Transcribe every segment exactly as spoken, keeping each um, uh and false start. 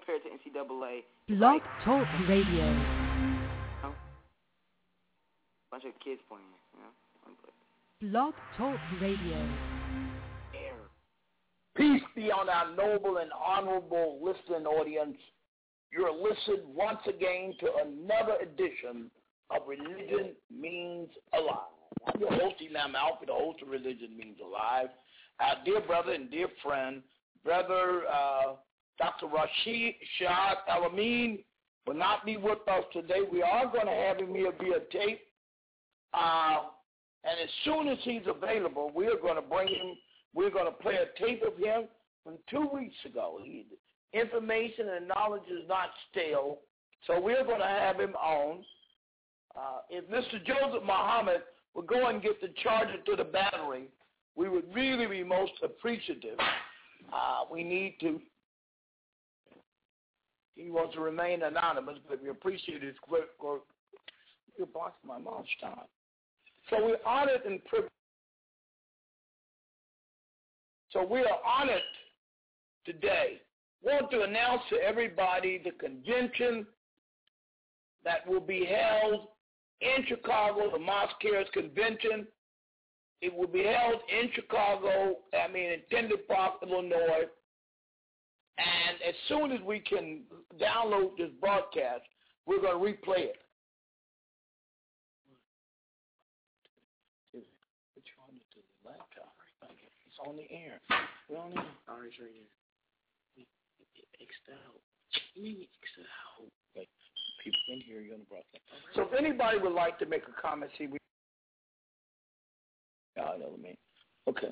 compared to N C double A. Blog like, Talk Radio. You know, bunch of kids playing, you know. Blog Talk Radio. Peace be on our noble and honorable listening audience. You're listening once again to another edition of Religion Means Alive. I'm your host, Imam Alfred, the host of Religion Means Alive. Our dear brother and dear friend, Brother uh, Doctor Rashid Shahad Al-Amin will not be with us today. We are going to have him here via tape. Uh, and as soon as he's available, we are going to bring him. We're going to play a tape of him from two weeks ago. He, information and knowledge is not stale, so we're going to have him on. Uh, if Mister Joseph Muhammad would go and get the charger to the battery, we would really be most appreciative. Uh, we need to, he wants to remain anonymous, but we appreciate his quick work. You're blocking my mouth, stop. So we're honored and privileged. So we are honored today. Want to announce to everybody the convention that will be held in Chicago, the Mosque Cares Convention. It will be held in Chicago, I mean in Tinley Park, Illinois. And as soon as we can download this broadcast, we're going to replay it. On the air. We're on the air. All right, sure, yeah. X out. You mean X out. Like, people in here, you're on the broadcast. So if anybody would like to make a comment, see, we. Yeah, I know what I mean. Okay.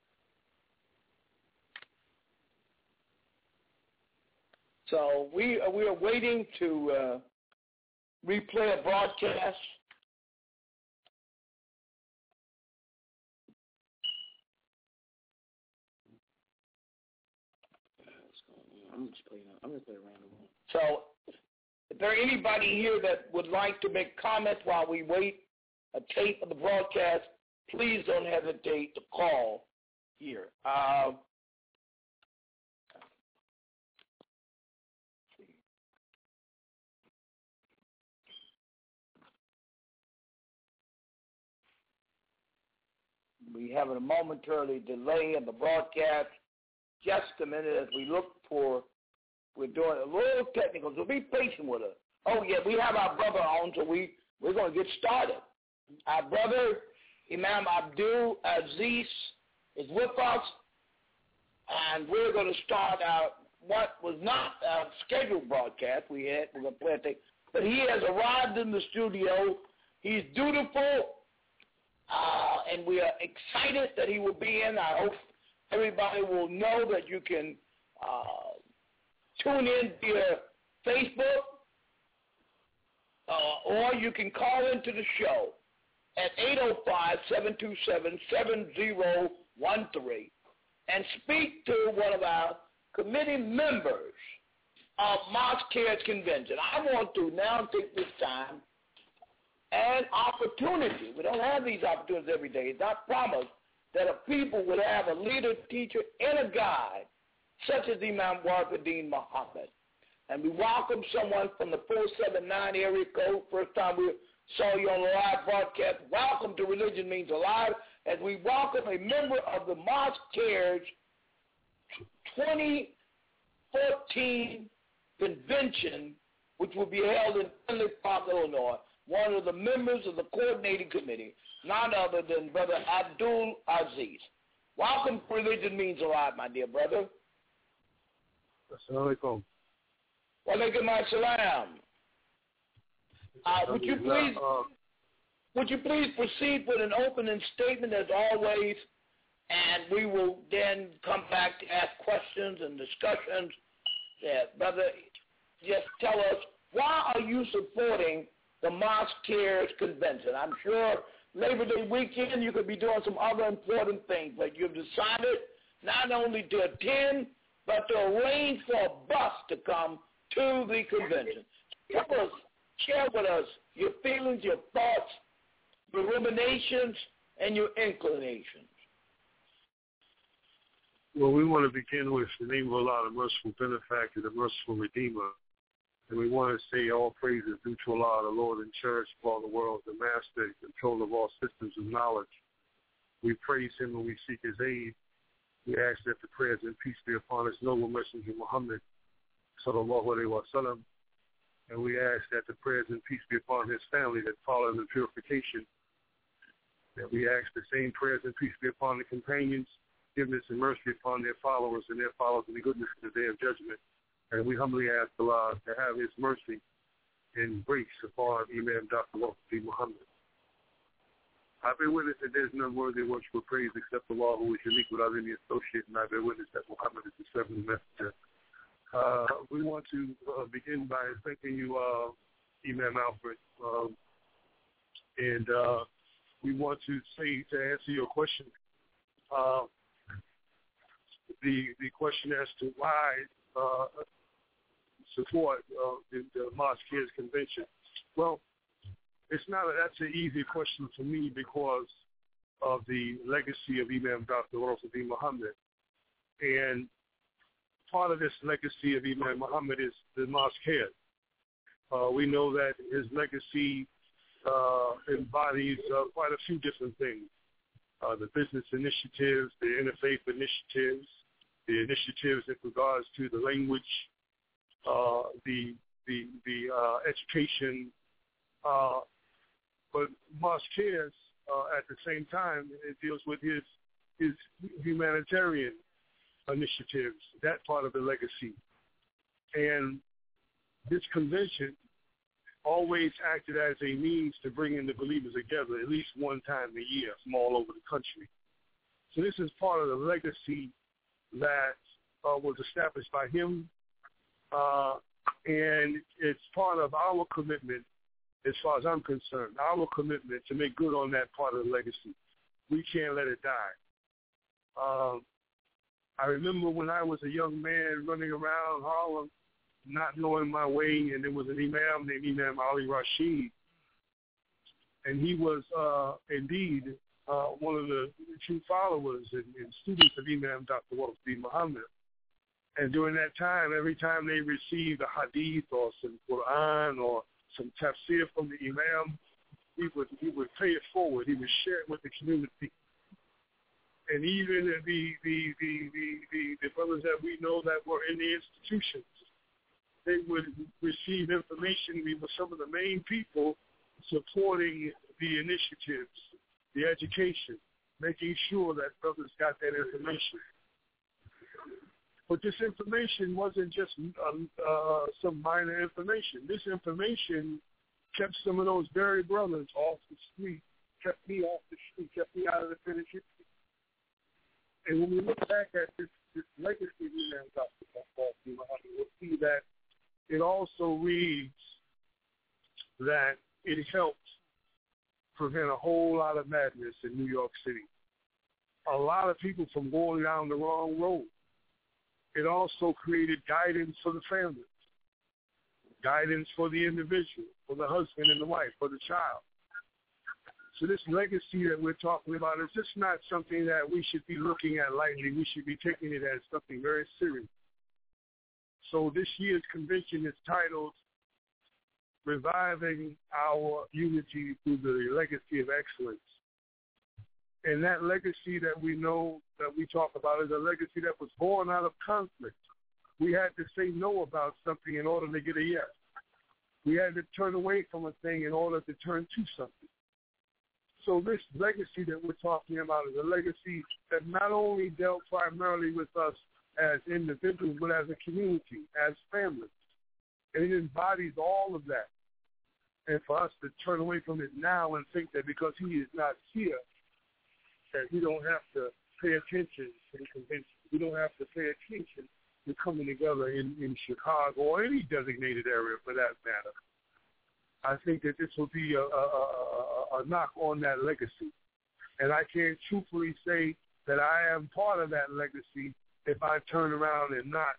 So we uh, we are waiting to uh, replay a broadcast. I'm just playing. I'm gonna play a random one. So, if there anybody here that would like to make comments while we wait a tape of the broadcast, please don't hesitate to call here. Uh, we have a momentary delay in the broadcast. Just a minute as we look for, we're doing a little technical, so be patient with us. Oh, yeah, we have our brother on, so we, we're going to get started. Our brother, Imam Abdul Aziz, is with us, and we're going to start our, what was not a scheduled broadcast we had, we're going to play a tape, but he has arrived in the studio. He's dutiful, uh, and we are excited that he will be in. I hope everybody will know that you can uh, tune in via Facebook, uh, or you can call into the show at eight oh five, seven two seven, seven oh one three and speak to one of our committee members of Mosque Cares Convention. I want to now take this time and opportunity. We don't have these opportunities every day. It's not promised that a people would have a leader, teacher, and a guide, such as Imam Warafuddin Muhammad. And we welcome someone from the four seven nine area code. First time we saw you on the live broadcast. Welcome to Religion Means Alive, as we welcome a member of the Mosque Cares twenty fourteen convention, which will be held in Tinley Park, Illinois. One of the members of the coordinating committee, none other than Brother Abdul Aziz. Welcome to Religion Means Alive, my dear brother. Assalamu alaikum. Wa alaikum assalam. Uh, would you please, would you please proceed with an opening statement as always, and we will then come back to ask questions and discussions. Yeah, brother, just tell us, why are you supporting the Mosque Cares Convention? I'm sure Labor Day weekend you could be doing some other important things, but you've decided not only to attend, but to arrange for a bus to come to the convention. Tell us, share with us your feelings, your thoughts, your ruminations, and your inclinations. Well, we want to begin with the name of Allah, the merciful benefactor, the merciful redeemer. And we want to say all praises due to Allah, the Lord and cherisher of all the world, the master, control of all systems of knowledge. We praise him and we seek his aid. We ask that the prayers and peace be upon his noble messenger Muhammad, sallallahu alayhi wa sallam. And we ask that the prayers and peace be upon his family that follow in purification. That we ask the same prayers and peace be upon the companions, forgiveness and mercy upon their followers and their followers in the goodness of the day of judgment. And we humbly ask Allah to have his mercy and grace upon Imam Doctor Wafi Muhammad. I bear witness that there is none worthy of worship or praise except Allah, who is unique without any associate, and I bear witness that Muhammad is the servant and messenger. Uh, we want to uh, begin by thanking you, uh, Imam Alfred, um, and uh, we want to say, to answer your question, uh, the the question as to why uh, support uh, the, the Mosque Kids Convention. Well, it's not a, that's an easy question for me because of the legacy of Imam Doctor Wafi Muhammad. And part of this legacy of Imam Muhammad is the Mosque Head. Uh, we know that his legacy uh, embodies uh, quite a few different things. Uh, the business initiatives, the interfaith initiatives, the initiatives in regards to the language, uh, the the the uh, education, uh, but Mosque Cares, uh, at the same time, it deals with his his humanitarian initiatives, that part of the legacy. And this convention always acted as a means to bring in the believers together at least one time a year from all over the country. So this is part of the legacy that uh, was established by him, uh, and it's part of our commitment, as far as I'm concerned, our commitment to make good on that part of the legacy. We can't let it die. Um, I remember when I was a young man running around Harlem, not knowing my way, and there was an imam named Imam Ali Rashid, and he was uh, indeed uh, one of the true followers and, and students of Imam Doctor Wafi Muhammad. And during that time, every time they received a hadith or some Quran or some tafsir from the imam, he would he would pay it forward. He would share it with the community. And even the the the the, the, the brothers that we know that were in the institutions, they would receive information. We were some of the main people supporting the initiatives, the education, making sure that brothers got that information. But this information wasn't just um, uh, some minor information. This information kept some of those very brothers off the street, kept me off the street, kept me out of the penitentiary. And when we look back at this, this legacy we have got, we'll see that it also reads that it helped prevent a whole lot of madness in New York City. A lot of people from going down the wrong road. It also created guidance for the family, guidance for the individual, for the husband and the wife, for the child. So this legacy that we're talking about is just not something that we should be looking at lightly. We should be taking it as something very serious. So this year's convention is titled Reviving Our Unity Through the Legacy of Excellence. And that legacy that we know, that we talk about, is a legacy that was born out of conflict. We had to say no about something in order to get a yes. We had to turn away from a thing in order to turn to something. So this legacy that we're talking about is a legacy that not only dealt primarily with us as individuals, but as a community, as families. And it embodies all of that. And for us to turn away from it now and think that because he is not here, that we don't have to pay attention to the convention. We don't have to pay attention to coming together in, in Chicago or any designated area for that matter. I think that this will be a, a, a, a knock on that legacy. And I can truthfully say that I am part of that legacy if I turn around and not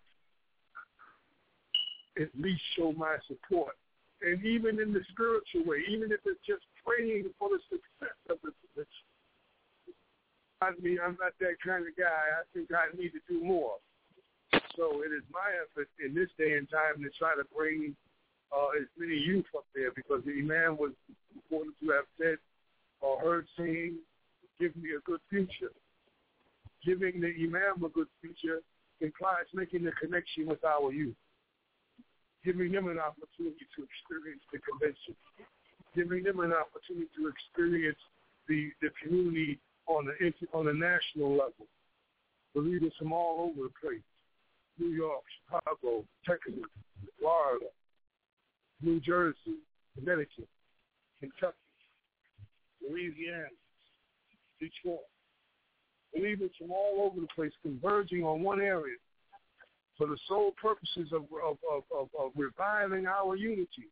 at least show my support. And even in the spiritual way, even if it's just praying for the success of the convention. I mean, I'm not that kind of guy. I think I need to do more. So it is my effort in this day and time to try to bring uh, as many youth up there, because the Imam was reported to have said or heard saying, give me a good future. Giving the Imam a good future implies making the connection with our youth, giving them an opportunity to experience the convention, giving them an opportunity to experience the, the community on the on the national level. The leaders from all over the place: New York, Chicago, Texas, Florida, New Jersey, Connecticut, Kentucky, Louisiana, Detroit. Leaders from all over the place converging on one area for the sole purposes of, of, of, of, of reviving our unity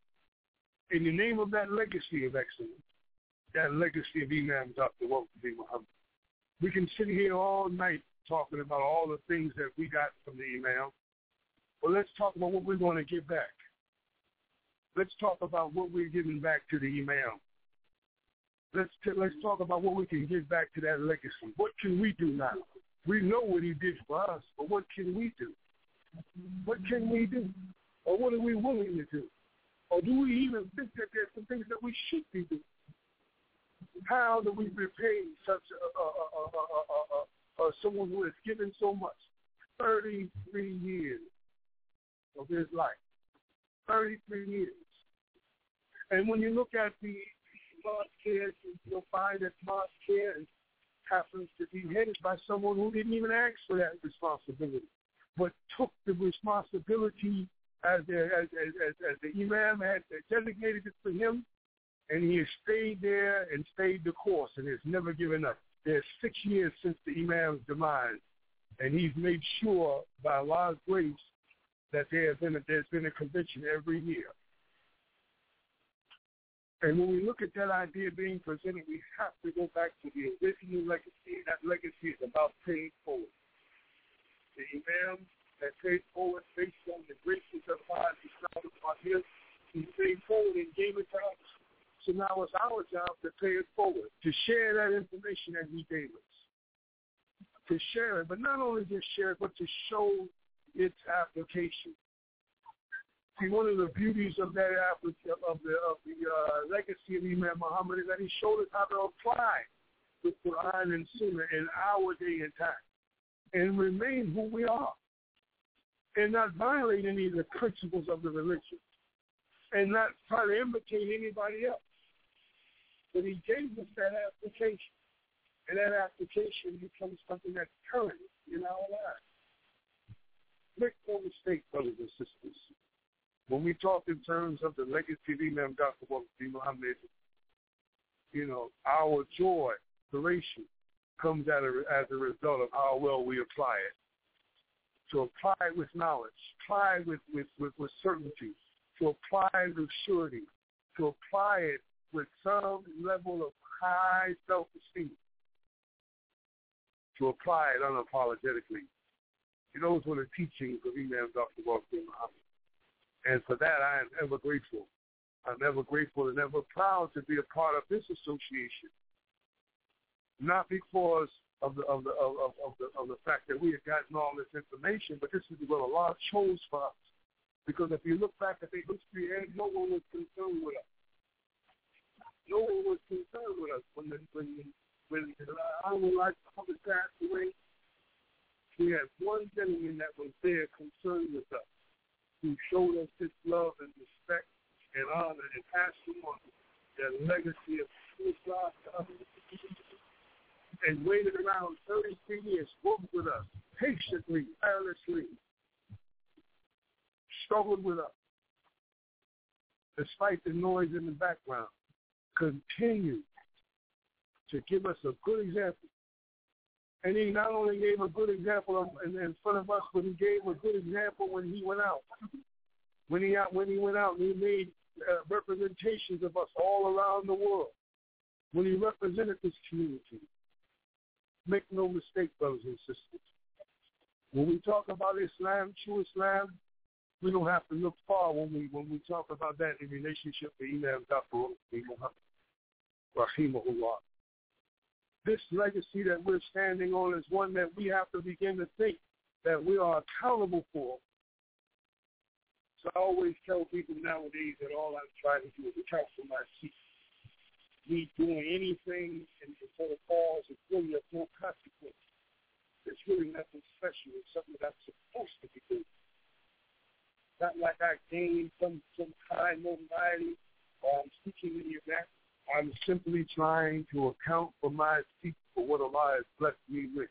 in the name of that legacy of excellence, that legacy of Imam Doctor Walter B. Muhammad. We can sit here all night talking about all the things that we got from the Imam, but let's talk about what we're going to give back. Let's talk about what we're giving back to the Imam. Let's t- let's talk about what we can give back to that legacy. What can we do now? We know what he did for us, but what can we do? What can we do? Or what are we willing to do? Or do we even think that there's some things that we should be doing? How do we repay such a, a, a, a, a, a, a someone who has given so much? thirty-three years of his life. thirty-three years. And when you look at the Mosque Care, you'll find that Mosque Care happens to be headed by someone who didn't even ask for that responsibility, but took the responsibility as, the, as, as, as, as the Imam had designated it for him, and he has stayed there and stayed the course and has never given up. There's six years since the Imam's demise, and he's made sure by Allah's grace that there has been a, there's been a convention every year. And when we look at that idea being presented, we have to go back to the original legacy. That legacy is about paying forward. The Imam that paid forward based on the graces of God, he started on his, he paid forward and gave it to us. So now it's our job to pay it forward, to share that information that he gave us, to share it, but not only just share it, but to show its application. See, one of the beauties of that of the of the uh, legacy of Imam Muhammad is that he showed us how to apply the Quran and Sunnah in our day and time, and remain who we are, and not violate any of the principles of the religion, and not try to imitate anybody else. But he gave us that application, and that application becomes something that's current in our lives. Make no mistake, brothers and sisters. When we talk in terms of the legacy of Imam Doctor Walter B. Muhammad, you know, our joy, duration, comes out of, as a result of how well we apply it. To apply it with knowledge, apply it with, with, with, with certainty, to apply it with surety, to apply it with some level of high self-esteem, to apply it unapologetically. Those were the teachings of Imam Doctor Walter B. Muhammad. And for that, I am ever grateful. I'm ever grateful and ever proud to be a part of this association. Not because of the of the of, of the of the fact that we have gotten all this information, but this is what Allah chose for us. Because if you look back at the history, no one was concerned with us. No one was concerned with us when the, when when our life passed away. We had one gentleman that was there concerned with us, who showed us his love and respect and honor and passed on the legacy of Islam to us, and waited around thirty-three years, worked with us patiently, tirelessly, struggled with us, despite the noise in the background, continued to give us a good example. And he not only gave a good example of, in, in front of us, but he gave a good example when he went out. When he out, when he went out, he made uh, representations of us all around the world. When he represented this community, make no mistake, brothers and sisters. When we talk about Islam, true Islam, we don't have to look far when we when we talk about that in relationship to Imam Doctor Muhammad, Rahimahullah. this legacy that we're standing on is one that we have to begin to think that we are accountable for. So I always tell people nowadays that all I'm trying to do is account for my seat. Me doing anything and for the cause is really of no consequence. It's really nothing special. It's something that's supposed to be doing. Not like I gained some, some high notoriety or I'm seeking any of that. I'm simply trying to account for my seat for what Allah has blessed me with.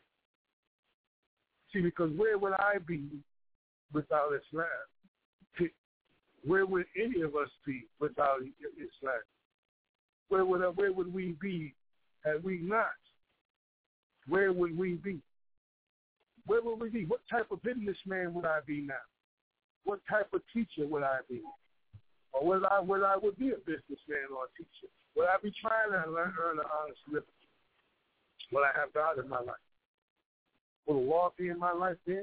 See, because where would I be without Islam? Where would any of us be without Islam? Where would where would we be had we not? Where would we be? Where would we be? What type of businessman would I be now? What type of teacher would I be? Or would I would I would be a businessman or a teacher? Would I be trying to learn, earn an honest living? Would I have God in my life? Would Allah be in my life then?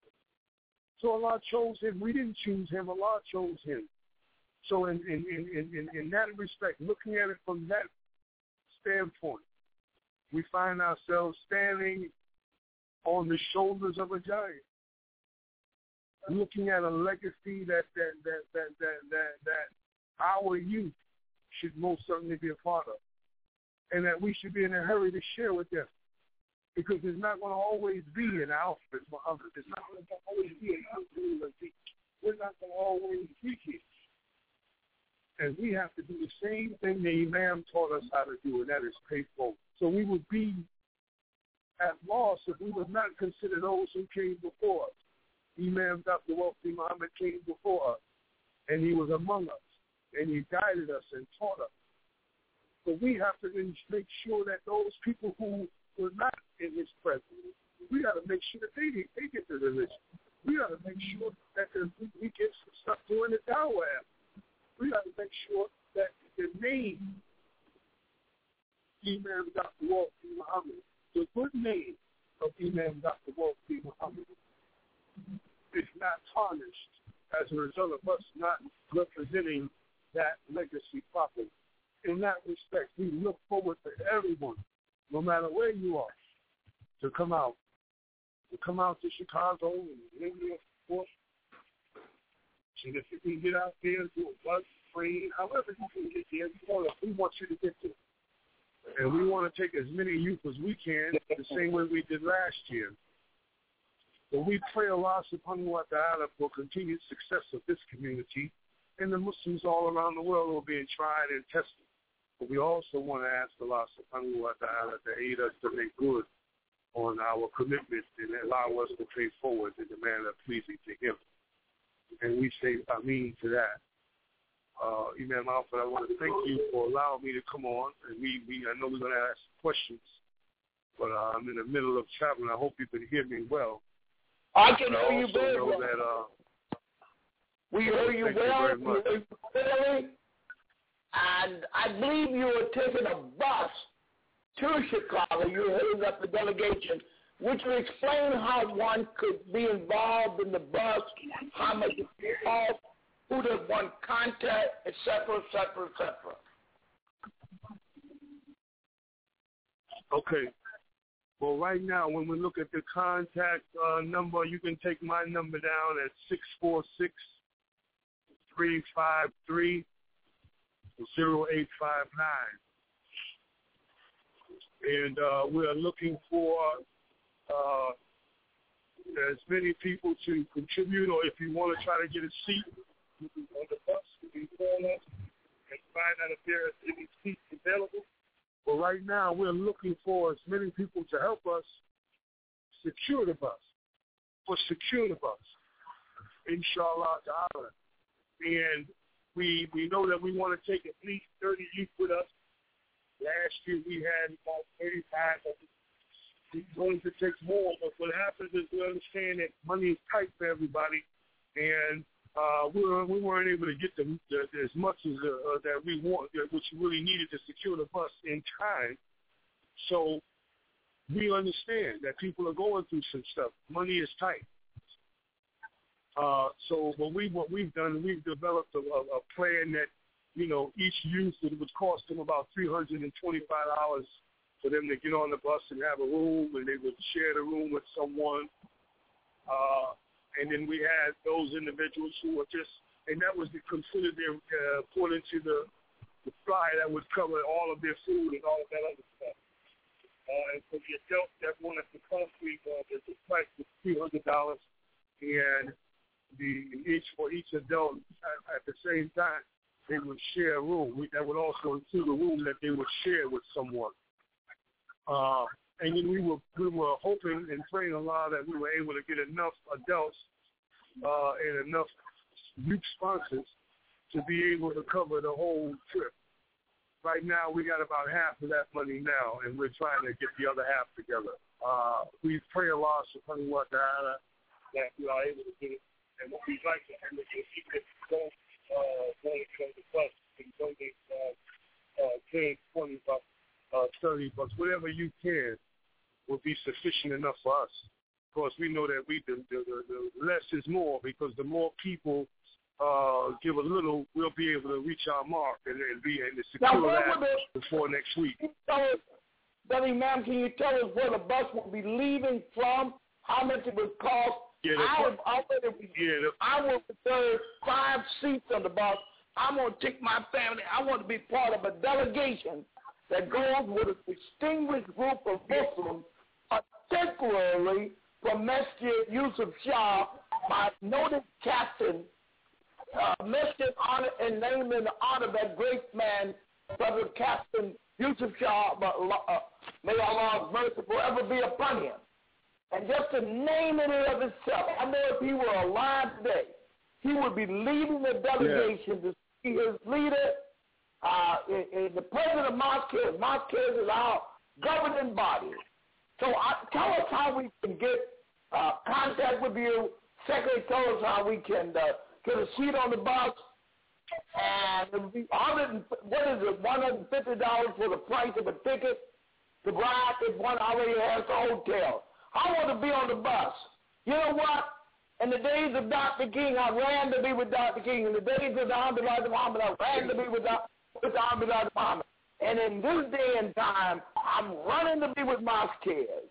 So Allah chose him. We didn't choose him. Allah chose him. So in in, in, in, in that respect, looking at it from that standpoint, we find ourselves standing on the shoulders of a giant, looking at a legacy that that that that that that, that our youth should most certainly be a part of, and that we should be in a hurry to share with them. Because it's not going to always be an Alfred Muhammad. It's not going to always be an Abdul Aziz. We're not going to always be here. And we have to do the same thing the Imam taught us how to do, and that is pay forward. So we would be at loss if we would not consider those who came before us. Imam Doctor Wafdi Muhammad came before us, and he was among us, and he guided us and taught us. So we have to make sure that those people who were not in his presence, we got to make sure that they, they get the religion. We got to make sure that we, we get some stuff doing the dawah. We got to make sure that the name Imam Doctor Wafdi Muhammad, the good name of Imam Doctor Wafdi Muhammad, is not tarnished as a result of us not representing that legacy properly. In that respect, we look forward to everyone, no matter where you are, to come out, to come out to Chicago and India, of course. And if you can get out there and do a bus, train, however you can get there, we want you to get there. And we want to take as many youth as we can, the same way we did last year. But we pray Allah subhanahu wa ta'ala for continued success of this community and the Muslims all around the world who are being tried and tested. But we also want to ask Allah subhanahu wa ta'ala to aid us to make good on our commitment and allow us to pay forward in the manner pleasing to Him. And we say Ameen to that. Uh, Imam Alfred, I want to thank you for allowing me to come on. And we, we I know we're going to ask questions, but uh, I'm in the middle of traveling. I hope you can hear me well. I can but hear I you very well. That, uh, we hear you thank well. You very much. We hear you clearly. And I believe you were taking a bus to Chicago. You were heading up the delegation. Would you explain how one could be involved in the bus, how much it costs, who does one contact, et cetera, et cetera, et cetera? Okay. Well, right now, when we look at the contact uh, number, you can take my number down at six four six, three five three, zero eight five nine. And uh, we are looking for uh, as many people to contribute, or if you want to try to get a seat on the bus, you can call us and find out if there are any seats available. But right now, we're looking for as many people to help us secure the bus, or secure the bus, inshallah ta'ala. And we we know that we want to take at least thirty youth with us. Last year we had about thirty-five. We're going to take more, but what happens is we understand that money is tight for everybody, and uh, we, were, we weren't able to get the, the, as much as uh, that we want, which we really needed to secure the bus in time. So we understand that people are going through some stuff. Money is tight. Uh, so what we what we've done, we've developed a, a, a plan that, you know, each youth, it would cost them about three hundred twenty-five dollars for them to get on the bus and have a room, and they would share the room with someone. Uh, and then we had those individuals who were just, and that was considered their, uh, according to the, the flyer that would cover all of their food and all of that other stuff. Uh, and for the adults that wanted to come, we, uh, the, the price was three hundred dollars, and the each for each adult at, at the same time, they would share a room. We, that would also include a room that they would share with someone. Uh, and then we were we were hoping and praying a lot that we were able to get enough adults uh, and enough youth sponsors to be able to cover the whole trip. Right now, we got about half of that money now, and we're trying to get the other half together. Uh, we pray a lot for Honey Wa Ta'ala that we are able to get it. And what we'd like to do is keep it going, uh, going to the bus and donate uh, uh, ten, twenty bucks, uh, thirty bucks, whatever you can will be sufficient enough for us. Of course, we know that we the, the, the, the less is more, because the more people Uh, give a little, we'll be able to reach our mark and, and be able to secure now, that before next week. Buddy, ma'am, can you tell us where the bus will be leaving from? How much it would cost? Yeah, I have already, yeah, the, I will reserve five seats on the bus. I'm going to take my family. I want to be part of a delegation that goes with a distinguished group of Muslims, particularly from Masjid Yusuf Shah, my noted captain. Uh, mention, honor, and name in the honor of that great man, Brother Captain Yusuf Shah, but, uh, may Allah's mercy forever be upon him. And just to name it of itself, I know if he were alive today, he would be leading the delegation yeah. to see his leader, uh, in, in the president of Marquez. Marquez is our governing body. So uh, tell us how we can get uh, contact with you. Secondly, tell us how we can uh, get a seat on the bus, and it would be one hundred, what is it, one hundred fifty dollars for the price of a ticket to ride if one already has the hotel. I want to be on the bus. You know what? In the days of Doctor King, I ran to be with Doctor King. In the days of the Elijah Muhammad, I ran to be with the, with the Elijah Muhammad. And in this day and time, I'm running to be with Marquez.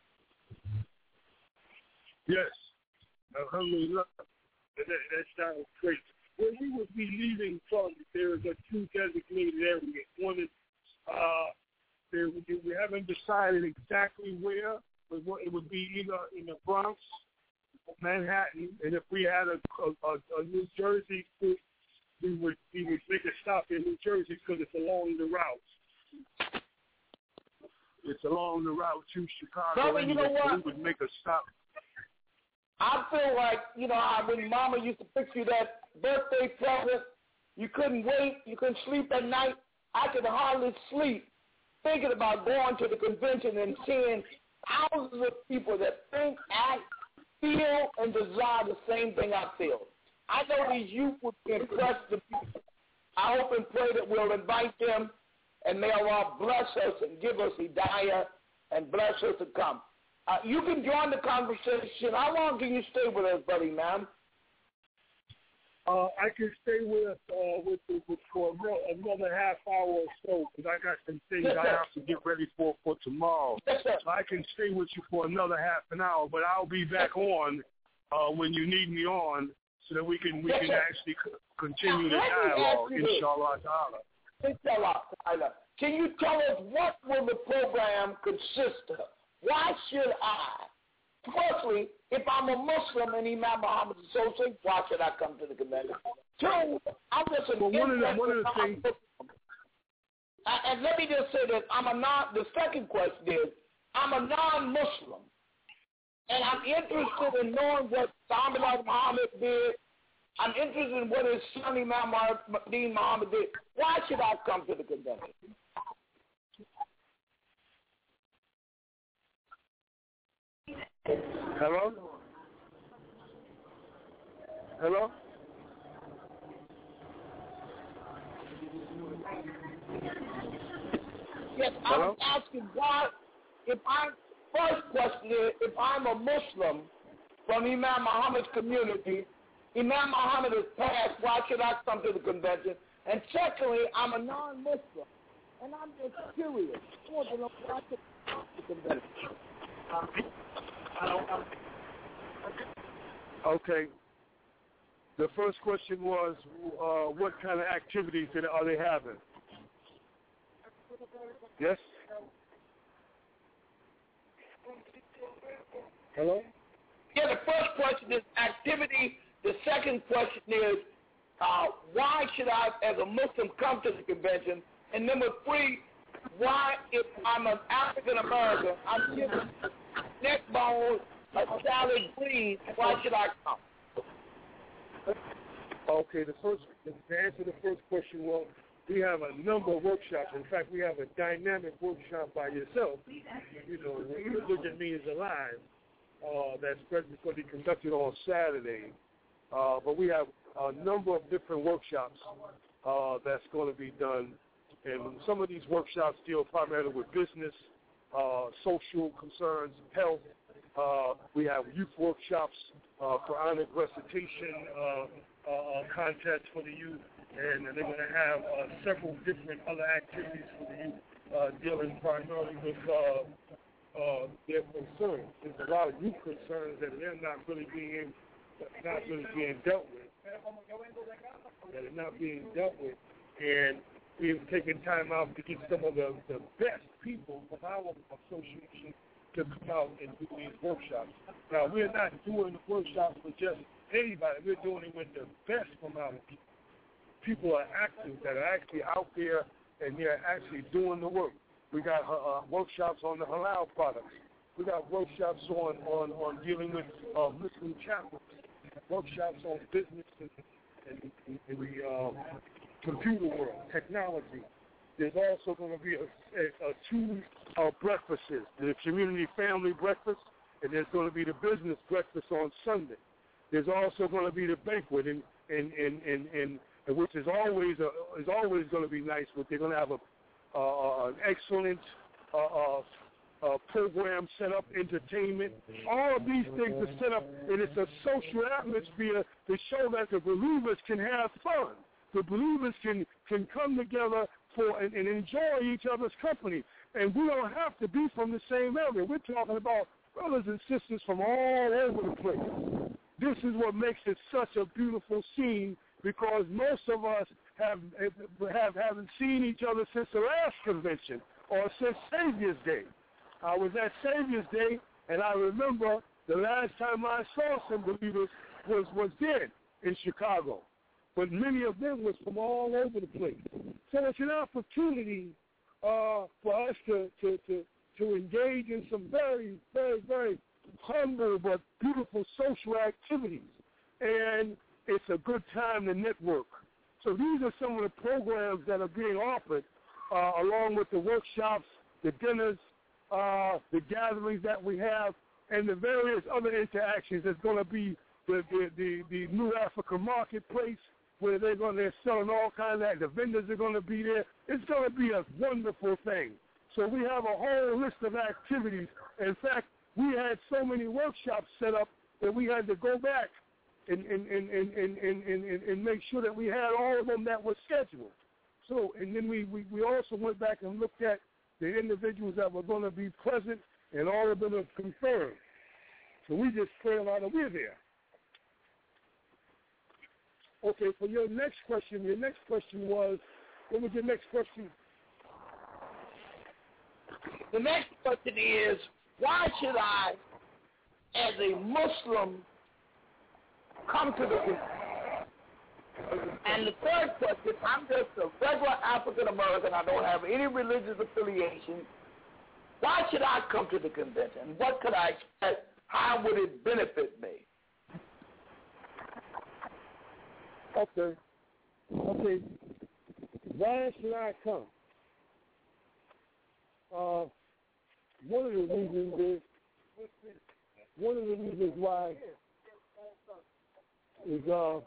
Yes. Alhamdulillah. That, that sounds great. Where we would be leaving from, there is a two designated areas. One is, uh, there, we haven't decided exactly where, but it would be either in the Bronx, Manhattan, and if we had a, a, a New Jersey, we would, we would make a stop in New Jersey because it's along the route. It's along the route to Chicago. Brother, you know what? We would make a stop. I feel like, you know, I, when Mama used to fix you that birthday present, you couldn't wait, you couldn't sleep at night. I could hardly sleep thinking about going to the convention and seeing thousands of people that think, act, feel, and desire the same thing I feel. I know these youth would be impressed with people. I hope and pray that we'll invite them, and may Allah bless us and give us hidayah and bless us to come. Uh, you can join the conversation. How long can you stay with us, buddy, ma'am? Uh, I can stay with us uh, with, with for another half hour or so because I got some things yes, I have to get ready for for tomorrow. Yes, sir. So I can stay with you for another half an hour, but I'll be back yes, on uh, when you need me on so that we can we yes, can sir. actually continue now, the dialogue, inshallah ta'ala. Inshallah ta'ala. Can you tell us what will the program consist of? Why should I? Firstly, if I'm a Muslim and Imam Muhammad's associate, why should I come to the convention? Two, I'm just an well, one of the, one of the things. And let me just say that I'm a non. The second question is, I'm a non-Muslim, and I'm interested in knowing what Elijah Muhammad did. I'm interested in what his son Imam Dean Muhammad did. Why should I come to the convention? Hello? Hello? Yes, Hello? I'm asking why, if I'm, first question is, if I'm a Muslim from Imam Muhammad's community, Imam Muhammad has passed, why should I come to the convention? And secondly, I'm a non-Muslim. And I'm just curious. I want to know why the convention. Okay. The first question was, uh, what kind of activities are they having? Yes? Hello? Yeah, the first question is activity. The second question is, uh, why should I, as a Muslim, come to the convention? And number three, why, if I'm an African American, I'm given neck bone, a salad green, why should I come? Okay, the first, to answer the first question, well, we have a number of workshops. In fact, we have a dynamic workshop by yourself. You know, Religion Means Alive. Uh, that's going to be conducted on Saturday. Uh, but we have a number of different workshops uh, that's going to be done. And some of these workshops deal primarily with business, uh, social concerns, health. Uh, we have youth workshops, uh, Quranic recitation uh, uh, contests for the youth. And they're going to have uh, several different other activities for the youth uh, dealing primarily with uh, uh, their concerns. There's a lot of youth concerns that they're not really being not really being dealt with. That are not being dealt with. And we've taken time out to get some of the, the best people from our association to come out and do these workshops. Now, we're not doing the workshops with just anybody. We're doing it with the best from our people. People are active that are actually out there and they're actually doing the work. We got uh, workshops on the halal products. We got workshops on, on, on dealing with uh, Muslim chapels, workshops on business and, and, and, and the uh, computer world, technology. There's also going to be a, a, a two uh, breakfasts, the community family breakfast, and there's going to be the business breakfast on Sunday. There's also going to be the banquet, and and and and, and, and which is always a, is always going to be nice. But they're going to have a uh, an excellent uh, uh, uh, program set up, entertainment. All of these things are set up, and it's a social atmosphere to show that the believers can have fun. The believers can, can come together for and, and enjoy each other's company. And we don't have to be from the same area. We're talking about brothers and sisters from all over the place. This is what makes it such a beautiful scene, because most of us have, have haven't seen each other since the last convention or since Savior's Day. I was at Savior's Day, and I remember the last time I saw some believers was, was then in Chicago. But many of them was from all over the place. So it's an opportunity uh, for us to, to, to, to engage in some very, very, very humble but beautiful social activities. And it's a good time to network. So these are some of the programs that are being offered, uh, along with the workshops, the dinners, uh, the gatherings that we have, and the various other interactions. There's going to be the, the, the, the New Africa Marketplace, where they're going to, they're selling all kinds of, the vendors are going to be there. It's going to be a wonderful thing. So we have a whole list of activities. In fact, we had so many workshops set up that we had to go back and, and, and, and, and, and, and, and make sure that we had all of them that were scheduled. So, and then we, we, we also went back and looked at the individuals that were going to be present, and all of them are confirmed. So we just pray out and we're there. Okay, for your next question, your next question was, what was your next question? The next question is, why should I, as a Muslim, come to the convention? And the third question, I'm just a regular African American. I don't have any religious affiliation. Why should I come to the convention? What could I expect? How would it benefit me? Okay. Okay. Why should I come? Uh, one of the reasons is, one of the reasons why is, uh,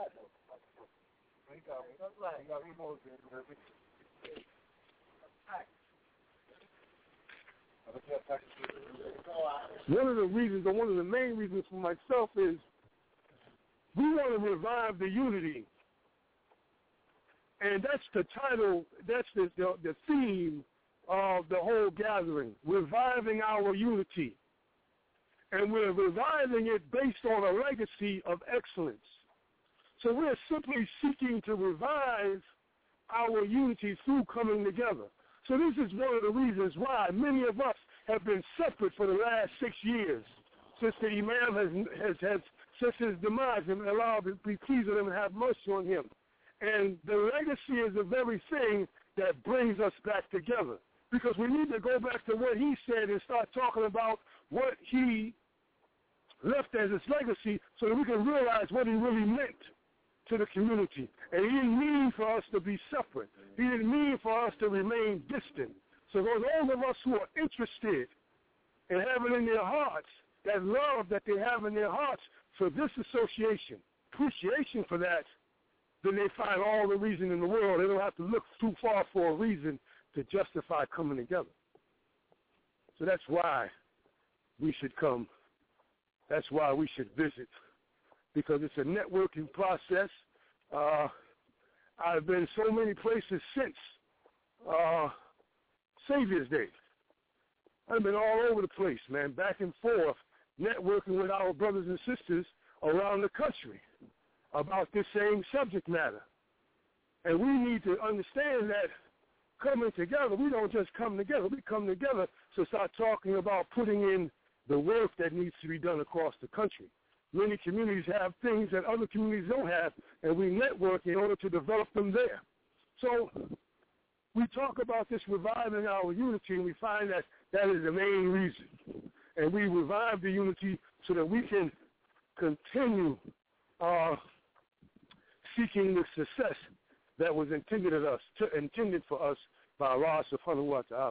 one of the reasons, or one of the main reasons for myself is, we want to revive the unity And that's the title, that's the, the, the theme of the whole gathering, reviving our unity. And we're reviving it based on a legacy of excellence. So we're simply seeking to revive our unity through coming together. So this is one of the reasons why many of us have been separate for the last six years since the Imam has, has, has since his demise, and Allah be pleased with him and have mercy on him. And the legacy is the very thing that brings us back together, because we need to go back to what he said and start talking about what he left as his legacy so that we can realize what he really meant to the community. And he didn't mean for us to be separate. He didn't mean for us to remain distant. So those all of us who are interested in having in their hearts that love that they have in their hearts for this association, appreciation for that, then they find all the reason in the world. They don't have to look too far for a reason to justify coming together. So that's why we should come. That's why we should visit, because it's a networking process. Uh, I've been so many places since uh, Savior's Day. I've been all over the place, man, back and forth, networking with our brothers and sisters around the country about this same subject matter. And we need to understand that coming together, we don't just come together. We come together to start talking about putting in the work that needs to be done across the country. Many communities have things that other communities don't have, and we network in order to develop them there. So we talk about this reviving our unity, and we find that that is the main reason. And we revive the unity so that we can continue uh, seeking the success that was intended of us, to, intended for us by Allah subhanahu wa ta'ala.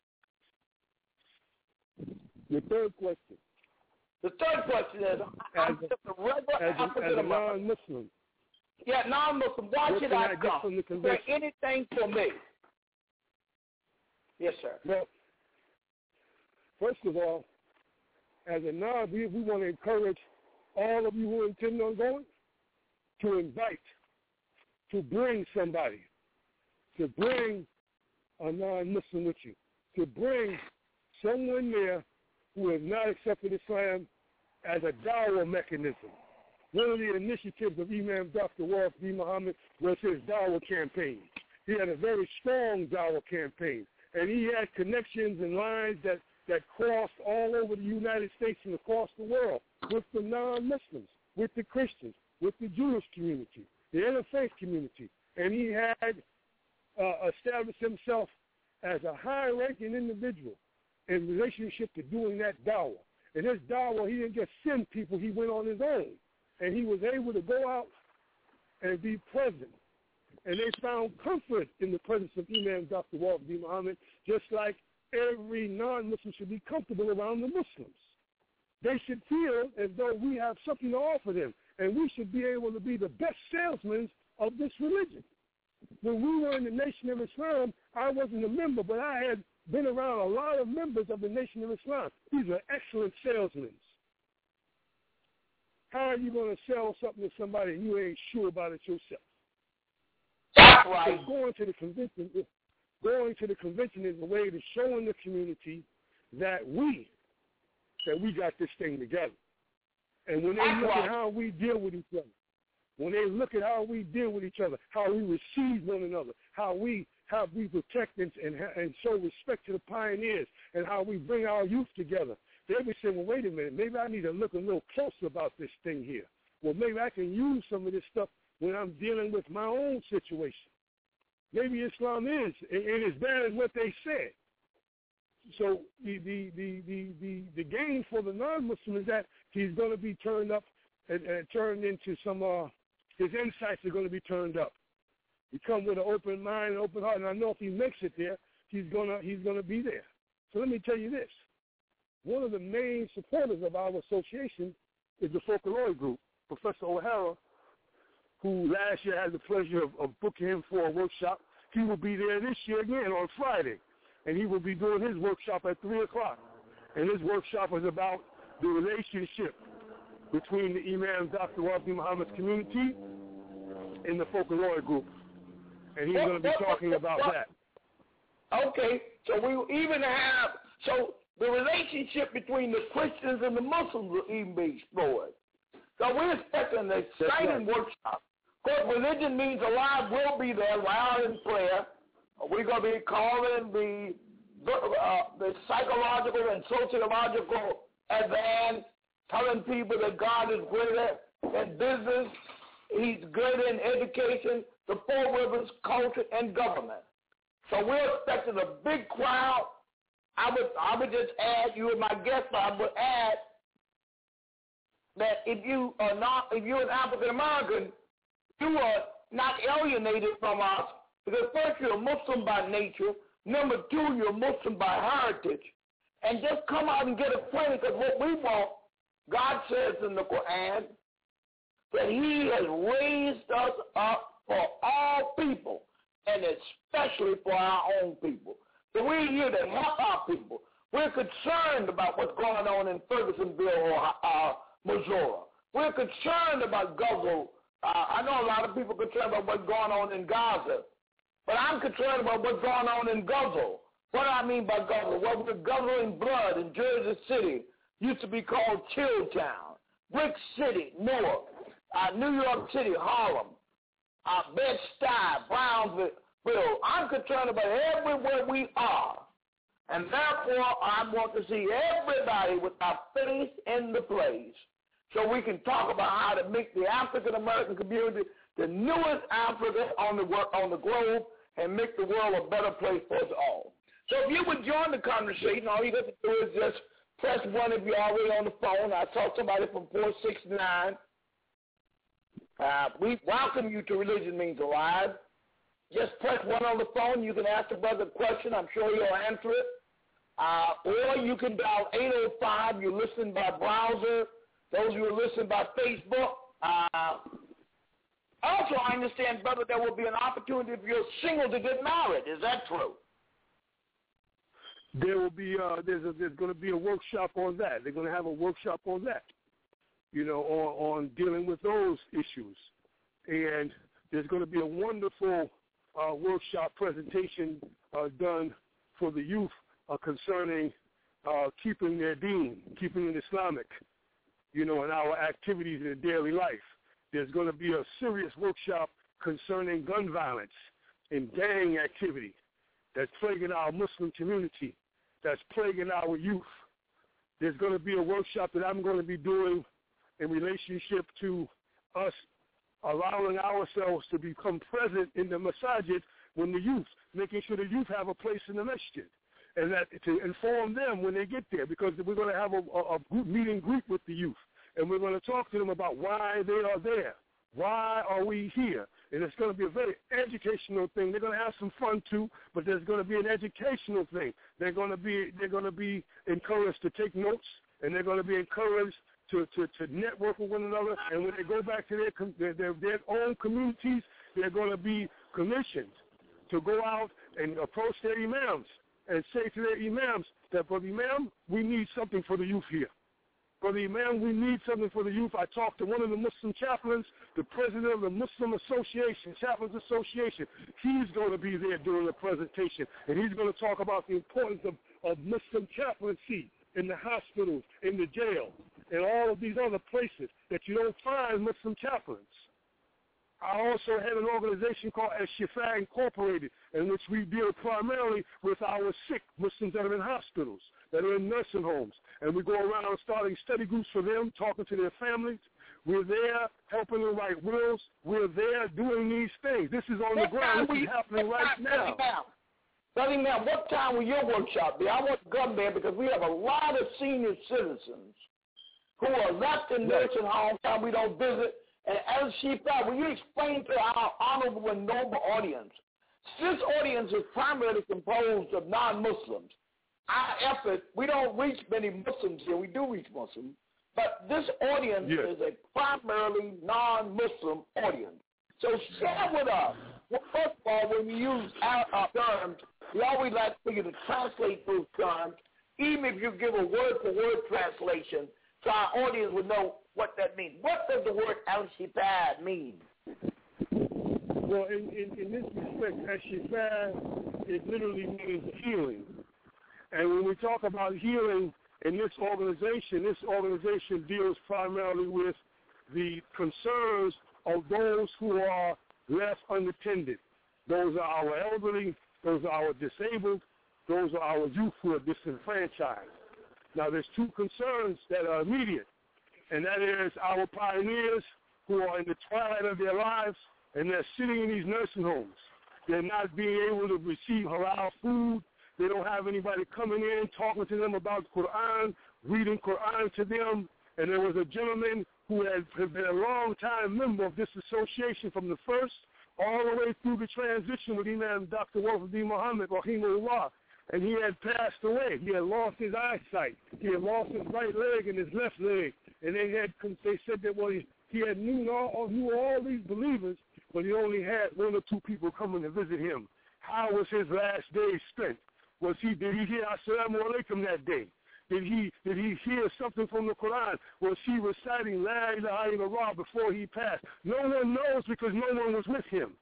Your third question. The third question is, I'm just a regular as a, African as a American. non-Muslim. Yeah, non-Muslim. Why What should can I I get come? from the Is there convention? anything for me? Yes, sir. Well, first of all, as a non, we, we want to encourage all of you who intend on going to invite, to bring somebody, to bring a non-Muslim with you, to bring someone there who has not accepted Islam as a dawah mechanism. One of the initiatives of Imam Doctor Warif B. Muhammad was his dawah campaign. He had a very strong dawah campaign, and he had connections and lines that, that crossed all over the United States and across the world with the non-Muslims, with the Christians, with the Jewish community, the interfaith community. And he had uh, established himself as a high-ranking individual in relationship to doing that dawah. And his dawah, he didn't just send people, he went on his own. And he was able to go out and be present. And they found comfort in the presence of Imam Doctor Warif B. Muhammad, just like every non-Muslim should be comfortable around the Muslims. They should feel as though we have something to offer them, and we should be able to be the best salesmen of this religion. When we were in the Nation of Islam, I wasn't a member, but I had been around a lot of members of the Nation of Islam. These are excellent salesmen. How are you going to sell something to somebody and you ain't sure about it yourself? That's right. So going to the convention, going to the convention is a way to showing the community that we, that we got this thing together. And when they That's look right. at how we deal with each other, when they look at how we deal with each other, how we receive one another, how we how we protect and, and, and show respect to the pioneers, and how we bring our youth together, they would say, well, wait a minute, maybe I need to look a little closer about this thing here. Well, maybe I can use some of this stuff when I'm dealing with my own situation. Maybe Islam is, and as bad as what they said. So the the, the, the, the, the gain for the non-Muslim is that he's going to be turned up and, and turned into some, uh, his insights are going to be turned up. He comes with an open mind and open heart, and I know if he makes it there, he's gonna he's gonna be there. So let me tell you this: one of the main supporters of our association is the Folklore Group, Professor O'Hara, who last year had the pleasure of, of booking him for a workshop. He will be there this year again on Friday, and he will be doing his workshop at three o'clock. And his workshop is about the relationship between the Imam Doctor Warif B. Muhammad's community and the Folklore Group. and he's going to be talking about that. Okay, so we even have, so the relationship between the Christians and the Muslims will even be explored. So we're expecting an exciting right. workshop. Of course, Religion Means Alive will be there, loud in prayer. We're going to be calling the uh, the psychological and sociological advance, telling people that God is greater in business, he's greater in education, the four rivers, culture, and government. So we're expecting a big crowd. I would I would just add, you were my guest, but I would add that if you are not, if you're an African American, you are not alienated from us, because first you're a Muslim by nature, number two, you're a Muslim by heritage, and just come out and get acquainted, because what we want, God says in the Quran, that he has raised us up for all people, and especially for our own people. So we're here to help our people. We're concerned about what's going on in Fergusonville or uh, Missouri. We're concerned about Guzzle. Uh, I know a lot of people are concerned about what's going on in Gaza, but I'm concerned about what's going on in Guzzle. What do I mean by Guzzle? Well, we're guzzling blood in Jersey City, used to be called Chilltown, Brick City, Newark, uh, New York City, Harlem, uh, Bed-Stuy, Brownsville. I'm concerned about everywhere we are, and therefore I want to see everybody with our face in the place so we can talk about how to make the African-American community the newest Africa on the, on the globe and make the world a better place for us all. So if you would join the conversation, all you got to do is just press one if you're already on the phone. I saw somebody from four six nine. Uh, we welcome you to Religion Means Alive. Just press one on the phone. You can ask the brother a question. I'm sure he'll answer it. Uh, or you can dial eight oh five. You listen by browser. Those who are listening by Facebook. Uh, also, I understand, brother, there will be an opportunity if you're single to get married. Is that true? There will be. Uh, there's a, there's going to be a workshop on that. They're going to have a workshop on that. You know, on, on dealing with those issues, and there's going to be a wonderful Uh, workshop presentation uh, done for the youth uh, concerning uh, keeping their deen, keeping it Islamic, you know, in our activities in daily life. There's going to be a serious workshop concerning gun violence and gang activity that's plaguing our Muslim community, that's plaguing our youth. There's going to be a workshop that I'm going to be doing in relationship to us allowing ourselves to become present in the masajid when the youth, making sure the youth have a place in the masjid, and that to inform them when they get there, because we're going to have a, a, a group meet and greet with the youth, and we're going to talk to them about why they are there, why are we here, and it's going to be a very educational thing. They're going to have some fun too, but there's going to be an educational thing. They're going to be they're going to be encouraged to take notes, and they're going to be encouraged To, to, to network with one another, and when they go back to their, their, their, their own communities, they're going to be commissioned to go out and approach their imams and say to their imams that, Brother Imam, we need something for the youth here. Brother Imam, we need something for the youth. I talked to one of the Muslim chaplains, the president of the Muslim Association, Chaplains Association. He's going to be there during the presentation, and he's going to talk about the importance of, of Muslim chaplaincy in the hospitals, in the jail, and all of these other places that you don't find Muslim chaplains. I also had an organization called Al-Shifa Incorporated, in which we deal primarily with our sick Muslims that are in hospitals, that are in nursing homes, and we go around starting study groups for them, talking to their families. We're there helping them write wills. We're there doing these things. This is on the ground. This is happening right now. Brother Imam, what time will your workshop be? I want to come there because we have a lot of senior citizens who are left in nursing homes that we don't visit. And as Shifa, will you explain to our honorable and noble audience, this audience is primarily composed of non-Muslims. Our effort, we don't reach many Muslims here. We do reach Muslims. But this audience yes. is a primarily non-Muslim audience. So share with us. Well, first of all, when we use our, our terms, we always like for you to translate those terms, even if you give a word-for-word translation, so our audience would know what that means. What does the word al-shifad mean? Well, in, in, in this respect, Ash-Shifa, it literally means healing. And when we talk about healing in this organization, this organization deals primarily with the concerns of those who are left unattended. Those are our elderly, those are our disabled, those are our youth who are disenfranchised. Now, there's two concerns that are immediate, and that is our pioneers who are in the twilight of their lives, and they're sitting in these nursing homes. They're not being able to receive halal food. They don't have anybody coming in, talking to them about Quran, reading Quran to them. And there was a gentleman who had, had been a long-time member of this association from the first all the way through the transition with Imam Doctor Wafiddin Muhammad, rahimahullah. And he had passed away. He had lost his eyesight. He had lost his right leg and his left leg. And they had they said that well, he, he had knew all, knew all these believers, but he only had one or two people coming to visit him. How was his last day spent? Was he did he hear Assalamu alaikum that day? Did he did he hear something from the Quran? Was he reciting La ilaha illallah before he passed? No one knows because no one was with him.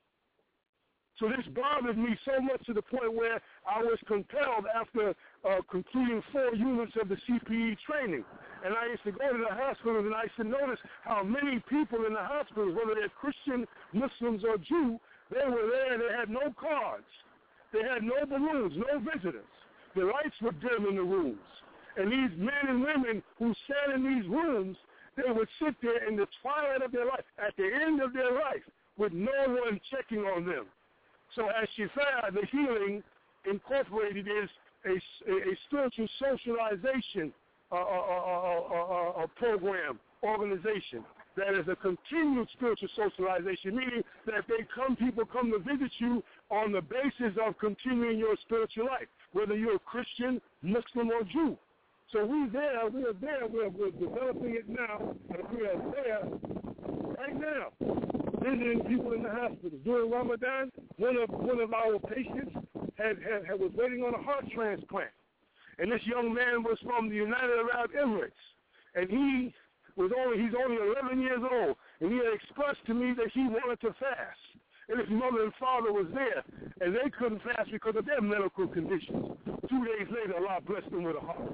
So this bothered me so much to the point where I was compelled after uh, completing four units of the C P E training. And I used to go to the hospitals and I used to notice how many people in the hospitals, whether they're Christian, Muslims, or Jew, they were there and they had no cards. They had no balloons, no visitors. The lights were dim in the rooms. And these men and women who sat in these rooms, they would sit there in the twilight of their life, at the end of their life, with no one checking on them. So as Shifa, the healing incorporated is a, a, a spiritual socialization uh, uh, uh, uh, uh, program, organization, that is a continued spiritual socialization, meaning that they come, people come to visit you on the basis of continuing your spiritual life, whether you're a Christian, Muslim, or Jew. So we're there, we're there, we're, we're developing it now, and we are there right now, visiting people in the hospitals. During Ramadan, one of one of our patients had, had, had was waiting on a heart transplant, and this young man was from the United Arab Emirates, and he was only he's only eleven years old, and he had expressed to me that he wanted to fast. And his mother and father was there, and they couldn't fast because of their medical conditions. Two days later, Allah blessed them with a heart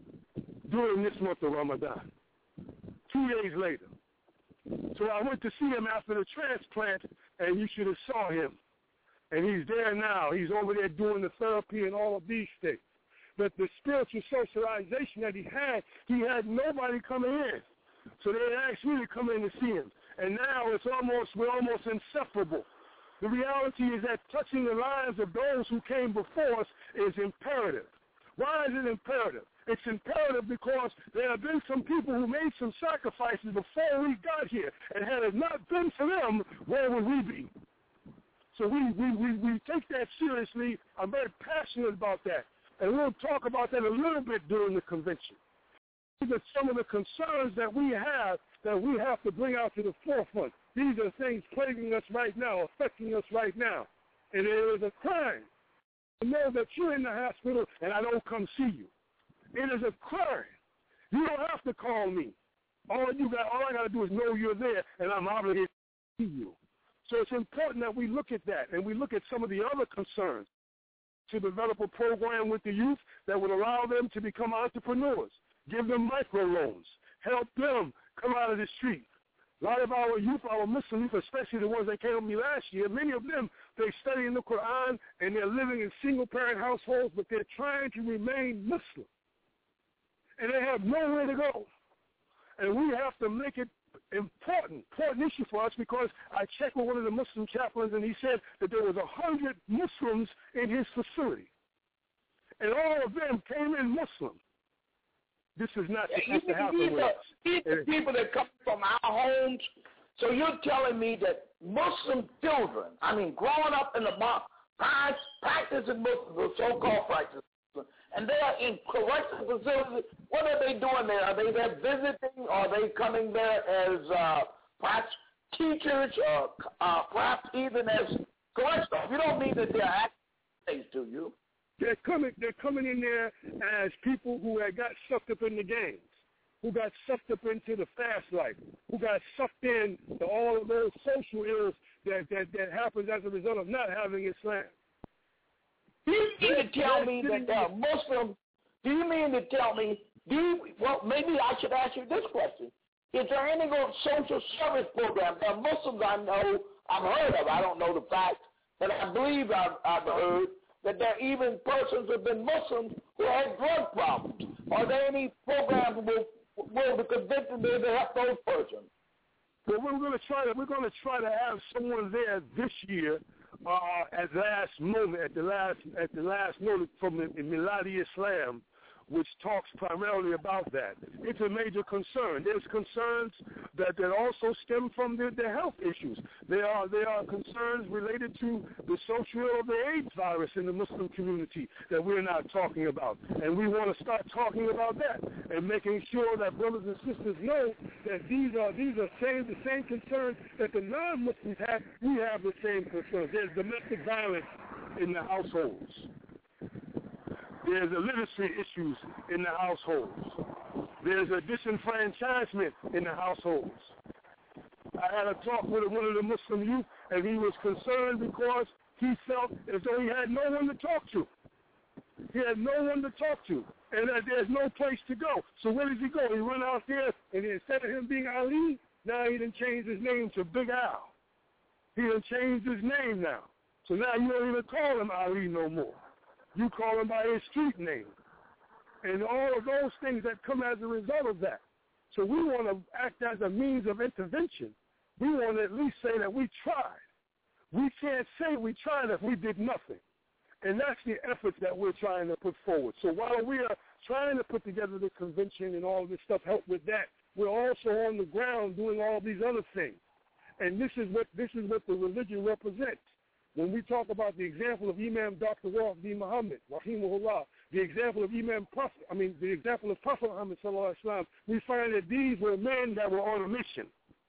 during this month of Ramadan. Two days later. So I went to see him after the transplant, and you should have saw him. And he's there now. He's over there doing the therapy and all of these things. But the spiritual socialization that he had, he had nobody coming in. So they asked me to come in to see him. And now it's almost, we're almost inseparable. The reality is that touching the lives of those who came before us is imperative. Why is it imperative? It's imperative because there have been some people who made some sacrifices before we got here. And had it not been for them, where would we be? So we, we, we, we take that seriously. I'm very passionate about that. And we'll talk about that a little bit during the convention. These are some of the concerns that we have that we have to bring out to the forefront. These are things plaguing us right now, affecting us right now. And it is a crime to know that you're in the hospital and I don't come see you. It is a crime. You don't have to call me. All you got, all I got to do is know you're there, and I'm obligated to see you. So it's important that we look at that, and we look at some of the other concerns to develop a program with the youth that would allow them to become entrepreneurs, give them microloans, help them come out of the street. A lot of our youth, our Muslim youth, especially the ones that came with me last year, many of them, they're studying the Quran, and they're living in single-parent households, but they're trying to remain Muslim. And they have nowhere to go. And we have to make it important, important issue for us because I checked with one of the Muslim chaplains and he said that there was a hundred Muslims in his facility. And all of them came in Muslim. This is not yeah, supposed to happen these with are, us. These are people that come from our homes. So you're telling me that Muslim children, I mean, growing up in the mosque, practicing Muslims, or so-called practicing, and they are in correctional facilities. What are they doing there? Are they there visiting? Are they coming there as uh, perhaps teachers or uh, perhaps even as correctional? You don't mean that they're acting to you. They're coming, they're coming in there as people who had got sucked up in the gangs, who got sucked up into the fast life, who got sucked in to all of those social ills that, that, that happens as a result of not having Islam. Do you mean to tell me that there are Muslims, do you mean to tell me, do you, well, maybe I should ask you this question. Is there any social service program? There are Muslims I know, I've heard of, I don't know the facts, but I believe I've, I've heard that there are even persons who have been Muslims who had drug problems. Are there any programs where, where the convention be able to help those persons? Well, we're going to try to we're going to try to have someone there this year uh, at last moment at the last at the last moment from the Miladi Islam, which talks primarily about that. It's a major concern. There's concerns that, that also stem from the, the health issues. There are there are concerns related to the social or the AIDS virus in the Muslim community that we're not talking about. And we want to start talking about that and making sure that brothers and sisters know that these are these are same the same concerns that the non-Muslims have. We have the same concerns. There's domestic violence in the households. There's illiteracy issues in the households. There's a disenfranchisement in the households. I had a talk with one of the Muslim youth, and he was concerned because he felt as though he had no one to talk to. He had no one to talk to, and that there's no place to go. So where does he go? He went out there, and instead of him being Ali, now he done changed his name to Big Al. He done changed his name now. So now you don't even call him Ali no more. You call him by his street name. And all of those things that come as a result of that. So we want to act as a means of intervention. We want to at least say that we tried. We can't say we tried if we did nothing. And that's the efforts that we're trying to put forward. So while we are trying to put together the convention and all this stuff, help with that, we're also on the ground doing all these other things. And this is what this is what the religion represents. When we talk about the example of Imam Doctor Wahid bin Muhammad, rahimahullah, the example of Imam Prophet, I mean, the example of Prophet Muhammad sallallahu alaihi wasallam, we find that these were men that were on a mission.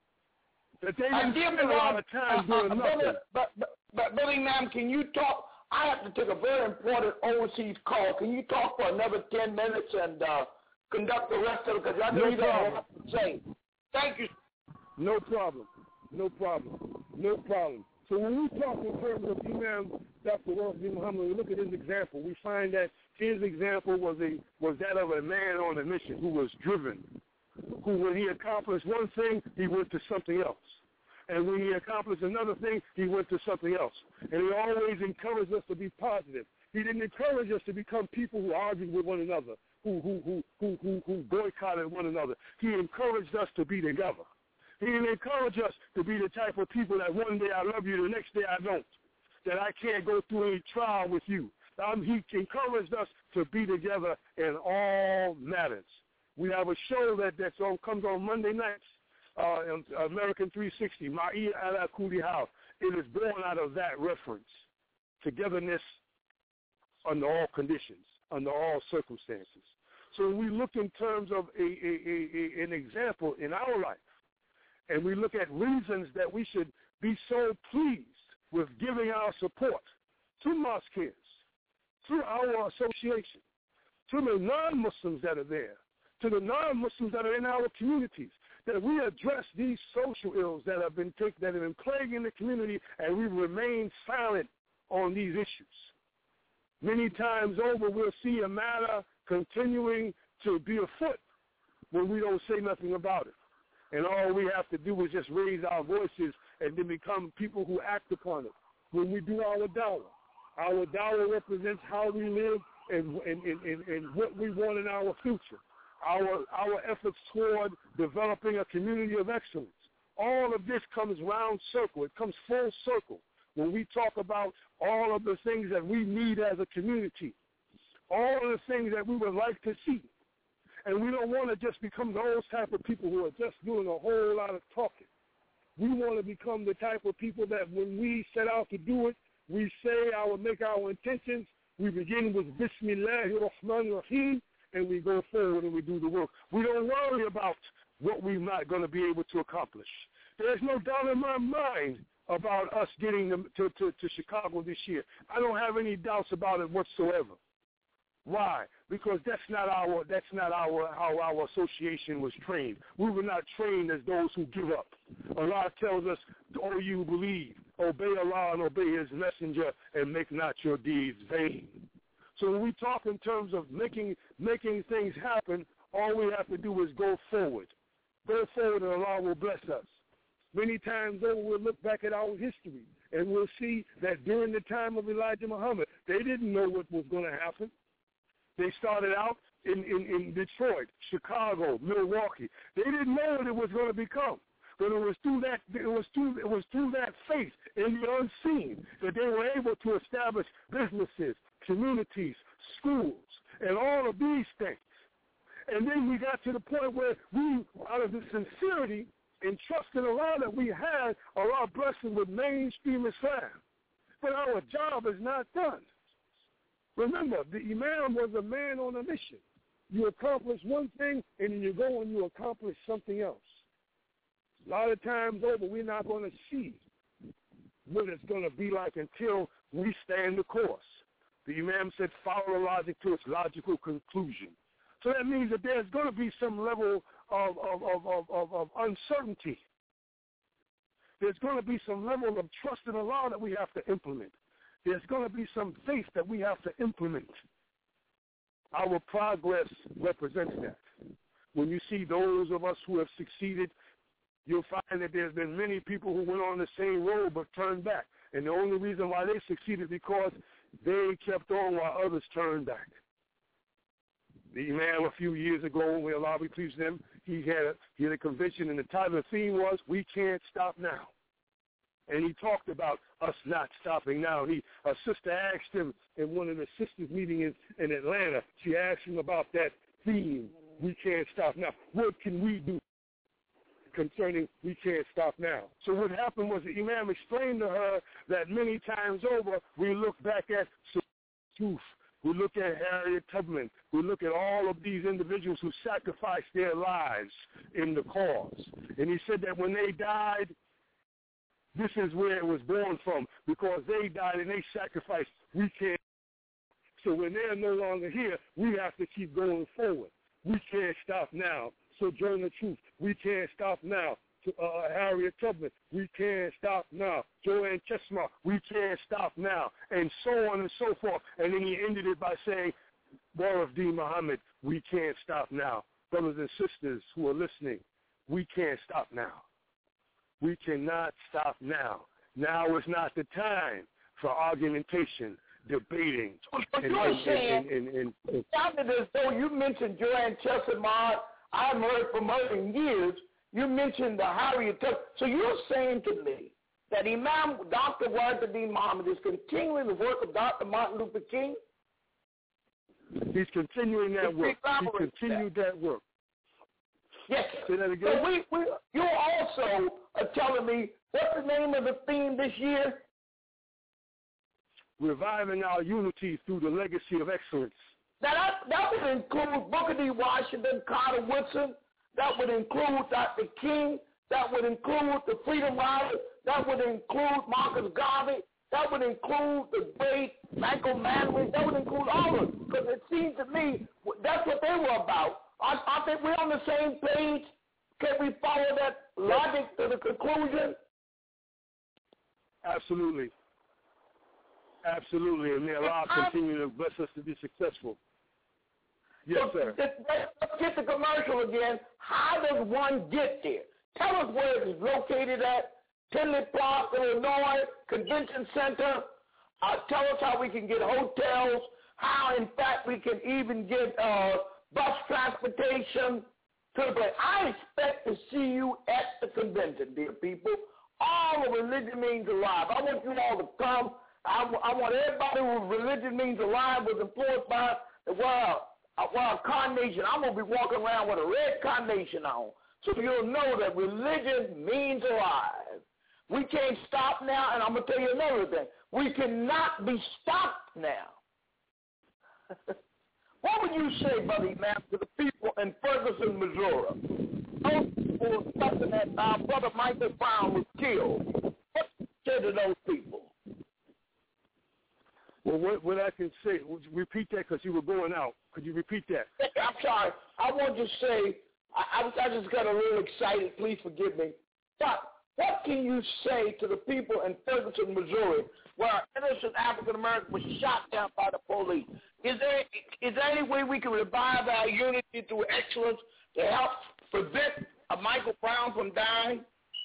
That they didn't spend a lot of time doing uh, uh, nothing. But, but, but, but, Imam, can you talk? I have to take a very important overseas call. Can you talk for another ten minutes and uh, conduct the rest of it? Because I know you don't have to say. Thank you. No problem. No problem. No problem. So when we talk in terms of Imam Doctor Wahid bin Muhammad, we look at his example, we find that his example was a was that of a man on a mission who was driven, who when he accomplished one thing, he went to something else. And when he accomplished another thing, he went to something else. And he always encouraged us to be positive. He didn't encourage us to become people who argued with one another, who who who who who, who boycotted one another. He encouraged us to be together. He didn't encourage us to be the type of people that one day I love you, the next day I don't, that I can't go through any trial with you. Um, he encouraged us to be together in all matters. We have a show that that's on, comes on Monday nights, uh, on American three sixty, Ma'i ala Kulli Hal. It is born out of that reference, togetherness under all conditions, under all circumstances. So when we look in terms of a, a, a, a, an example in our life, and we look at reasons that we should be so pleased with giving our support to Mosqueers, to our association, to the non-Muslims that are there, to the non-Muslims that are in our communities, that we address these social ills that have been take, that have been plaguing the community, and we remain silent on these issues. Many times over, we'll see a matter continuing to be afoot when we don't say nothing about it. And all we have to do is just raise our voices and then become people who act upon it. When we do our dawah, our dawah represents how we live and, and, and, and, and what we want in our future. Our, our efforts toward developing a community of excellence. All of this comes round circle. It comes full circle when we talk about all of the things that we need as a community, all of the things that we would like to see. And we don't want to just become those type of people who are just doing a whole lot of talking. We want to become the type of people that when we set out to do it, we say our, make our intentions, we begin with Bismillahir Rahmanir Rahim, and we go forward and we do the work. We don't worry about what we're not going to be able to accomplish. There's no doubt in my mind about us getting them to, to, to Chicago this year. I don't have any doubts about it whatsoever. Why? Because that's not our that's not our how our association was trained. We were not trained as those who give up. Allah tells us, "O you who believe, obey Allah and obey His messenger, and make not your deeds vain." So when we talk in terms of making making things happen, all we have to do is go forward. Go forward, and Allah will bless us. Many times over, we'll look back at our history, and we'll see that during the time of Elijah Muhammad, they didn't know what was going to happen. They started out in, in, in Detroit, Chicago, Milwaukee. They didn't know what it was going to become. But it was through that it was through it was through that faith in the unseen that they were able to establish businesses, communities, schools, and all of these things. And then we got to the point where we, out of the sincerity and trust in Allah that we had, Allah blessed us with mainstream Islam. But our job is not done. Remember, the Imam was a man on a mission. You accomplish one thing, and then you go and you accomplish something else. A lot of times over, we're not going to see what it's going to be like until we stand the course. The Imam said, follow the logic to its logical conclusion. So that means that there's going to be some level of, of, of, of, of, of uncertainty. There's going to be some level of trust in Allah that we have to implement. There's going to be some faith that we have to implement. Our progress represents that. When you see those of us who have succeeded, you'll find that there's been many people who went on the same road but turned back. And the only reason why they succeeded because they kept on while others turned back. The Imam a few years ago, when Allah be pleased with him, he had, a, he had a convention, and the title of the theme was, "We Can't Stop Now." And he talked about us not stopping now. He, a sister asked him in one of the sisters' meetings in, in Atlanta, she asked him about that theme, "We Can't Stop Now." What can we do concerning we can't stop now? So what happened was the Imam explained to her that many times over, we look back at truth. We look at Harriet Tubman. We look at all of these individuals who sacrificed their lives in the cause. And he said that when they died, this is where it was born from, because they died and they sacrificed. We can't. So when they're no longer here, we have to keep going forward. We can't stop now. Sojourner Truth, we can't stop now. Uh, Harriet Tubman, we can't stop now. Joanne Chestnut, we can't stop now. And so on and so forth. And then he ended it by saying, Warif D. Muhammad, we can't stop now. Brothers and sisters who are listening, we can't stop now. We cannot stop now. Now is not the time for argumentation, debating. But and, you're and, saying, and, and, and, and, it sounded as though you mentioned Joanne Chestnut. I've heard from her in years. You mentioned the Harriet Tubman. So you're saying to me that Imam Doctor Warif D. Muhammad is continuing the work of Doctor Martin Luther King? He's continuing that work. He continued that. that work. Yes. Say that again. So we, we, you also are telling me, what's the name of the theme this year? Reviving our unity through the legacy of excellence. Now that, that would include Booker T. Washington, Carter Woodson. That would include Doctor King. That would include the Freedom Riders. That would include Marcus Garvey. That would include the great Michael Manley. That would include all of them. Because it seems to me that's what they were about. I, I think we're on the same page. Can we follow that logic to the conclusion? Absolutely. Absolutely. And may Allah continue to bless us to be successful. Yes, so, sir. Let's get the commercial again. How does one get there? Tell us where it is located at. Tinley Park, Illinois, Convention Center. Uh, tell us how we can get hotels, how, in fact, we can even get uh, bus transportation to the place. I expect to see you at the convention, dear people. All of Religion Means Alive. I want you all to come. I, I want everybody who Religion Means Alive was influenced by the world. Uh, well, carnation. I'm going to be walking around with a red carnation on, so you'll know that religion means alive. We can't stop now, and I'm going to tell you another thing. We cannot be stopped now. What would you say, Brother Imam, to the people in Ferguson, Missouri? Those people something that our brother Michael Brown was killed. What would you say to those people? Well, But what, what I can say, repeat that because you were going out. Could you repeat that? I'm sorry. I want to say, I, I, I just got a little excited. Please forgive me. But what can you say to the people in Ferguson, Missouri, where an innocent African American was shot down by the police? Is there is there any way we can revive our unity through excellence to help prevent a Michael Brown from dying?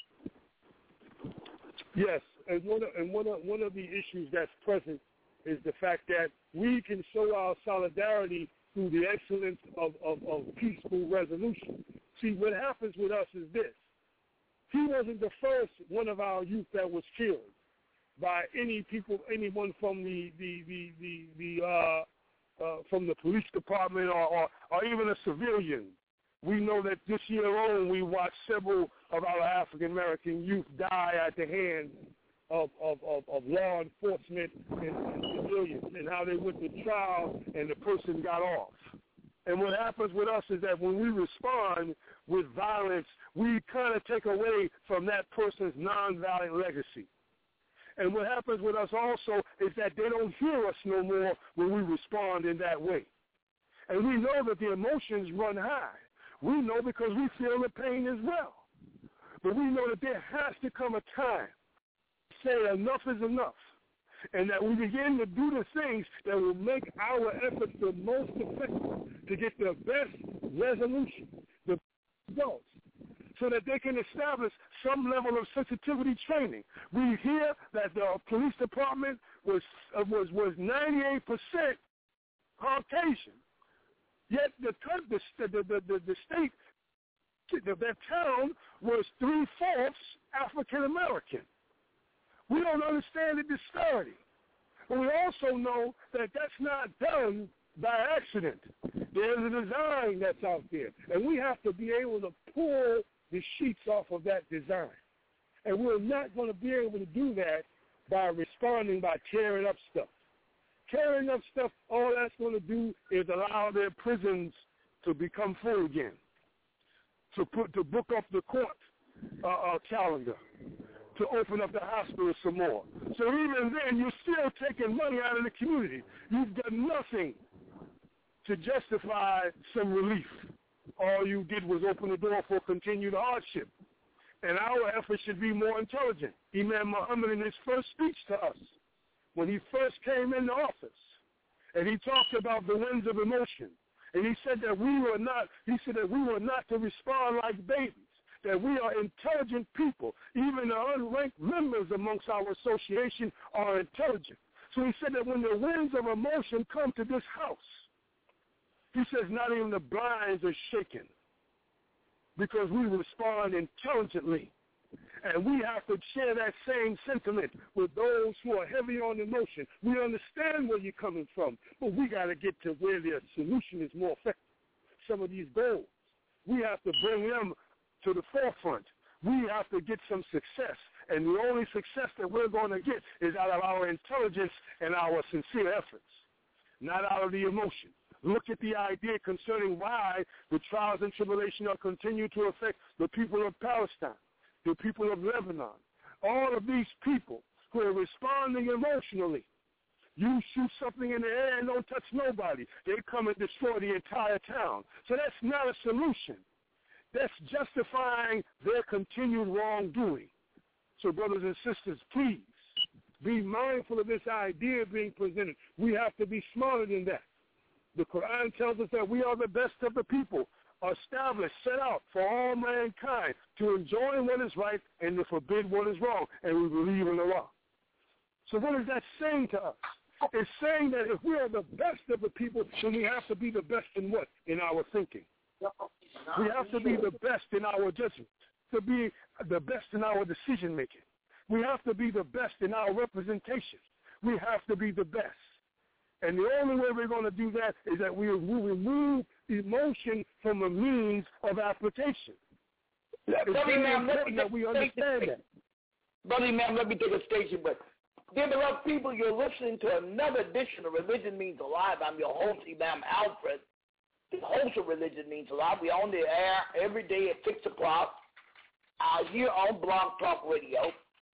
Yes, and one of, and one of one of the issues that's present is the fact that we can show our solidarity through the excellence of, of, of peaceful resolution. See, what happens with us is this. He wasn't the first one of our youth that was killed by any people, anyone from the the the the, the uh, uh, from the police department or, or or even a civilian. We know that this year alone we watched several of our African American youth die at the hands of of, of, of law enforcement and, and civilians, and how they went to trial and the person got off. And what happens with us is that when we respond with violence, we kind of take away from that person's nonviolent legacy. And what happens with us also is that they don't hear us no more when we respond in that way. And we know that the emotions run high. We know because we feel the pain as well. But we know that there has to come a time to say enough is enough, and that we begin to do the things that will make our efforts the most effective to get the best resolution, the results, so that they can establish some level of sensitivity training. We hear that the police department was uh, was was ninety-eight percent Caucasian, yet the the the the, the, the state, the, that town was three-fourths African American. We don't understand the disparity. But we also know that that's not done by accident. There's a design that's out there, and we have to be able to pull the sheets off of that design. And we're not going to be able to do that by responding by tearing up stuff. Tearing up stuff, all that's going to do is allow their prisons to become full again, to put to book up the court uh, uh, calendar, to open up the hospital some more. So even then, you're still taking money out of the community. You've done nothing to justify some relief. All you did was open the door for continued hardship. And our efforts should be more intelligent. Imam Muhammad, in his first speech to us, when he first came into office, and he talked about the winds of emotion, and he said that we were not, he said that we were not to respond like babies, that we are intelligent people. Even the unranked members amongst our association are intelligent. So he said that when the winds of emotion come to this house, he says not even the blinds are shaken because we respond intelligently. And we have to share that same sentiment with those who are heavy on emotion. We understand where you're coming from, but we got to get to where the solution is more effective. Some of these goals, we have to bring them to the forefront. We have to get some success, and the only success that we're going to get is out of our intelligence and our sincere efforts, not out of the emotion. Look at the idea concerning why the trials and tribulation are continue to affect the people of Palestine, the people of Lebanon, all of these people who are responding emotionally. You shoot something in the air and don't touch nobody. They come and destroy the entire town. So that's not a solution. That's justifying their continued wrongdoing. So brothers and sisters, please be mindful of this idea being presented. We have to be smarter than that. The Quran tells us that we are the best of the people, established, set out for all mankind to enjoin what is right and to forbid what is wrong, and we believe in Allah. So what is that saying to us? It's saying that if we are the best of the people, then we have to be the best in what? In our thinking. We have to be the best in our judgment, to be the best in our decision-making. We have to be the best in our representation. We have to be the best. And the only way we're going to do that is that we will remove emotion from a means of application. It's very important that we understand that. Brother Imam, let me take a station, but dear beloved people, you're listening to another edition of Religion Means Alive. I'm your host, Imam Alfred. The host of Religion Means Alive. We're on the air every day at six o'clock uh, here on Blog Talk Radio.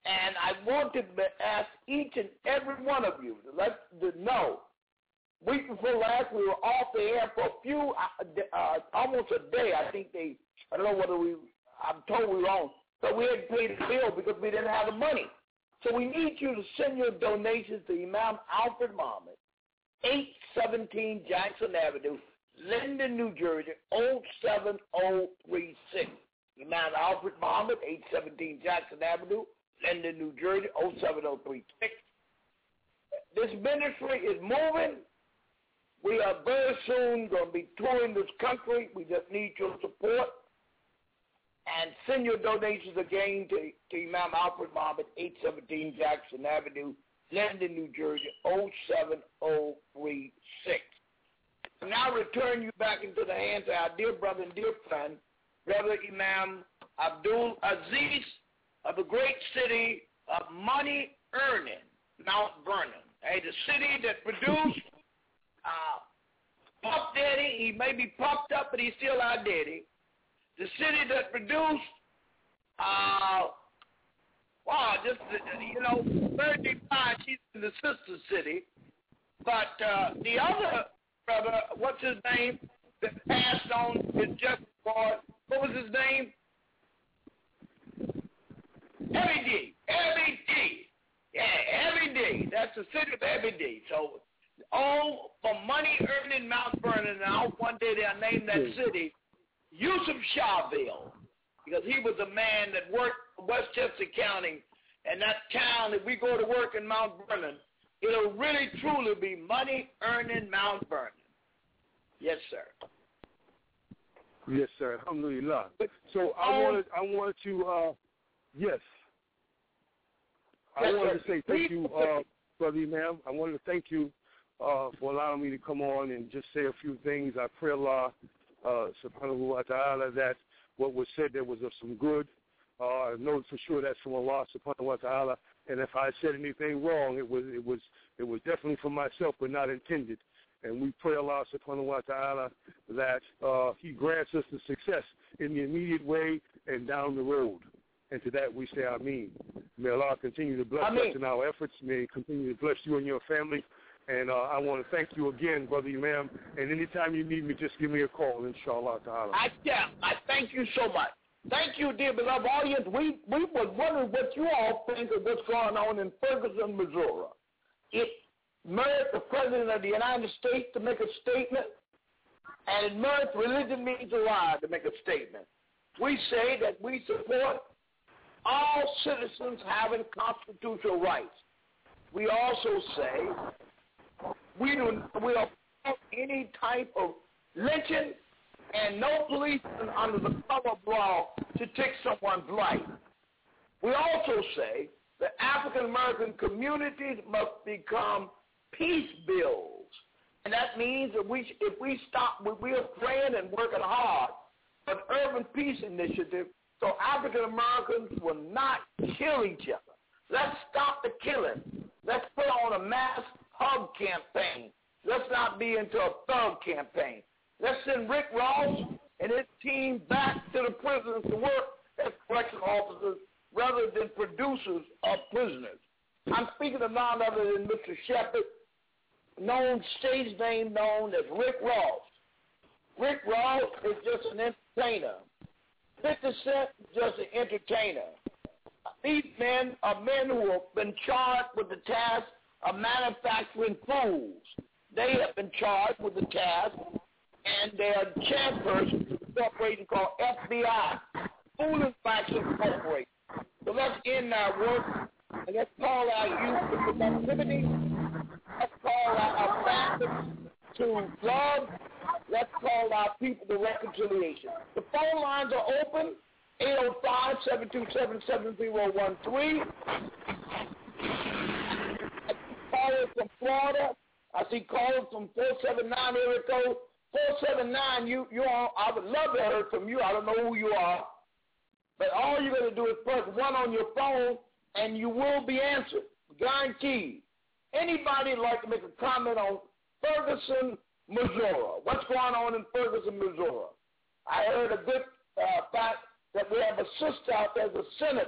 And I want to ask each and every one of you to let to know. Week before last, we were off the air for a few, uh, almost a day. I think they, I don't know whether we, I'm told we were on. So we had to pay the bill because we didn't have the money. So we need you to send your donations to Imam Alfred Muhammad, eight seventeen Jackson Avenue, Linden, New Jersey, oh seven oh three six. Imam Alfred Muhammad, eight seventeen Jackson Avenue, Linden, New Jersey, oh seven oh three six. This ministry is moving. We are very soon going to be touring this country. We just need your support. And send your donations again to, to Imam Alfred Muhammad, eight seventeen Jackson Avenue, Linden, New Jersey, oh seven oh three six. And now return you back into the hands of our dear brother and dear friend, Brother Imam Abdul Aziz of the great city of money earning, Mount Vernon. Hey, the city that produced uh, Puff Daddy. He may be puffed up, but he's still our daddy. The city that produced, uh, wow, just, you know, thirty-five, she's in the sister city. But uh, the other brother, what's his name, that passed on his just board, what was his name? Heavy D. Heavy D. Yeah, Heavy D. That's the city of Heavy D. So, all for money earning Mount Vernon, and I hope one day they'll name that city Yusuf Shahville, because he was a man that worked for Westchester County, and that town, if we go to work in Mount Vernon, it'll really truly be money earning Mount Vernon. Yes, sir. Yes, sir. Alhamdulillah. So I um, wanted, I wanted to, uh, yes. I yes, wanted sir. to say thank you, uh, Brother Imam. I wanted to thank you uh, for allowing me to come on and just say a few things. I pray Allah, uh, subhanahu wa ta'ala, that what was said there was of some good. Uh, I know for sure that's from Allah, subhanahu wa ta'ala. And if I said anything wrong, it was it was it was definitely for myself, but not intended. And we pray Allah, subhanahu wa ta'ala, that uh, He grants us the success in the immediate way and down the road. And to that we say Ameen. May Allah continue to bless Ameen. us in our efforts. May He continue to bless you and your family. And uh, I want to thank you again, Brother Imam. And anytime you need me, just give me a call, inshallah ta'ala. I, yeah, I thank you so much. Thank you, dear beloved audience. We, we was wondering what you all think of what's going on in Ferguson, Missouri. It merits the President of the United States to make a statement, and it merits Religion Means Alive to make a statement. We say that we support all citizens having constitutional rights. We also say we do we don't want any type of lynching and no policeman under the cover of law to take someone's life. We also say that African American communities must become peace builds, and that means that we if we stop, we are praying and working hard for an urban peace initiative so African Americans will not kill each other. Let's stop the killing. Let's put on a mass hug campaign. Let's not be into a thug campaign. Let's send Rick Ross and his team back to the prisons to work as correctional officers rather than producers of prisoners. I'm speaking of none other than Mister Shepard, known stage name known as Rick Ross. Rick Ross is just an entertainer. fifty Cent is just an entertainer. These men are men who have been charged with the task of manufacturing fools. They have been charged with the task, and they are chairpersons of a corporation called F B I, Food Manufacturing Corporation. So let's end our work, and let's call our youth to productivity. Let's call our, our families to love. Let's call our people to reconciliation. The phone lines are open, eight oh five, seven two seven, seven zero one three. Callers from Florida. I see callers from four seven nine area code. four seven nine, you, you all, I would love to hear from you. I don't know who you are. But all you're going to do is press one on your phone, and you will be answered. Guaranteed. Anybody like to make a comment on Ferguson, Missouri? What's going on in Ferguson, Missouri? I heard a good uh, fact that we have a sister out there as a senator.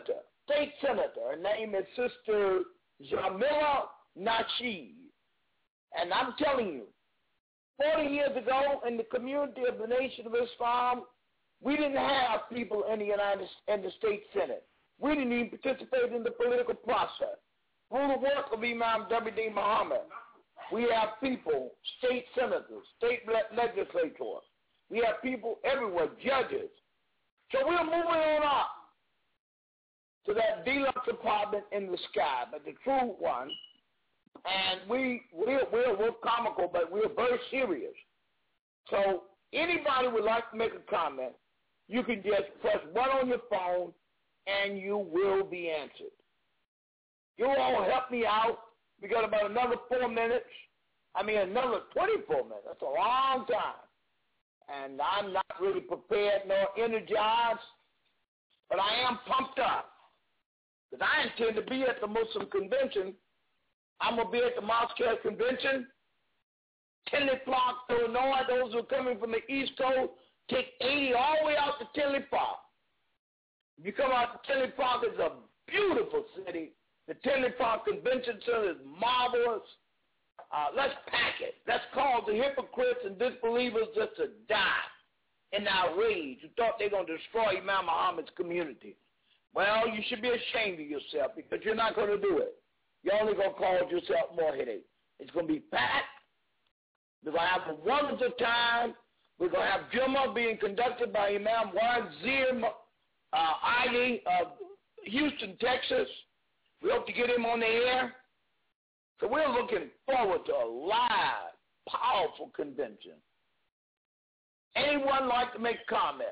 state senator. Her name is Sister Jamila Nasheed. And I'm telling you, forty years ago in the community of the Nation of Islam, we didn't have people in the United in the state Senate. We didn't even participate in the political process. Through the work of Imam W D Muhammad, we have people, state senators, state legislators. We have people everywhere, judges. So we're moving on up to that deluxe apartment in the sky, but the true one. And we, we're, we're, we're comical, but we're very serious. So anybody would like to make a comment, you can just press one on your phone, and you will be answered. You all help me out. We got about another four minutes. I mean, another twenty-four minutes. That's a long time. And I'm not really prepared nor energized, but I am pumped up. Because I intend to be at the Muslim convention. I'm going to be at the Moscow convention. Tinley Park, Illinois. Those who are coming from the East Coast, take eighty all the way out to Tinley Park. If you come out to Tinley Park, it's a beautiful city. The Tinley Park Convention Center is marvelous. Uh, let's pack it. Let's cause the hypocrites and disbelievers just to die in outrage who thought they were going to destroy Imam Muhammad's community. Well, you should be ashamed of yourself because you're not going to do it. You're only going to cause yourself more headache. It's going to be packed. We're going to have a wonderful time. We're going to have Jummah being conducted by Imam Wazir uh, Ali of Houston, Texas. We hope to get him on the air. So we're looking forward to a live, powerful convention. Anyone like to make comments?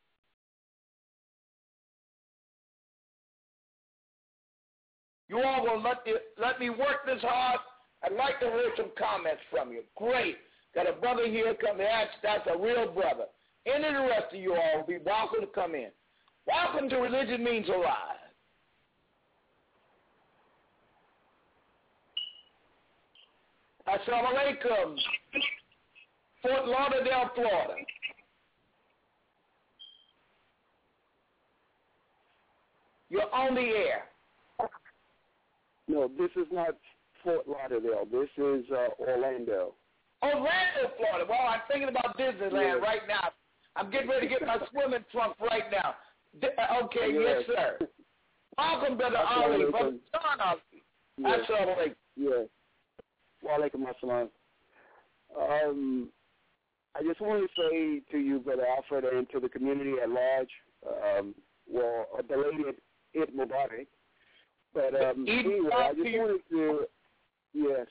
You all will let, the, let me work this hard. I'd like to hear some comments from you. Great. Got a brother here come in. That's, that's a real brother. Any of the rest of you all will be welcome to come in. Welcome to Religion Means Alive. Assalamu alaikum. Fort Lauderdale, Florida. You're on the air. No, this is not Fort Lauderdale. This is uh, Orlando. Orlando, Florida. Well, I'm thinking about Disneyland yes. right now. I'm getting ready to get my swimming trunk right now. Okay, yes, yes sir. Welcome, Brother Ali. Brother John Ali. Yes. Assalamu alaikum. Yes. Wa alaikum assalam. Um, I just want to say to you, Brother Alfred, and to the community at large, um, well, a belated Eid Mubarak. But um, anyway, I just wanted to, yes,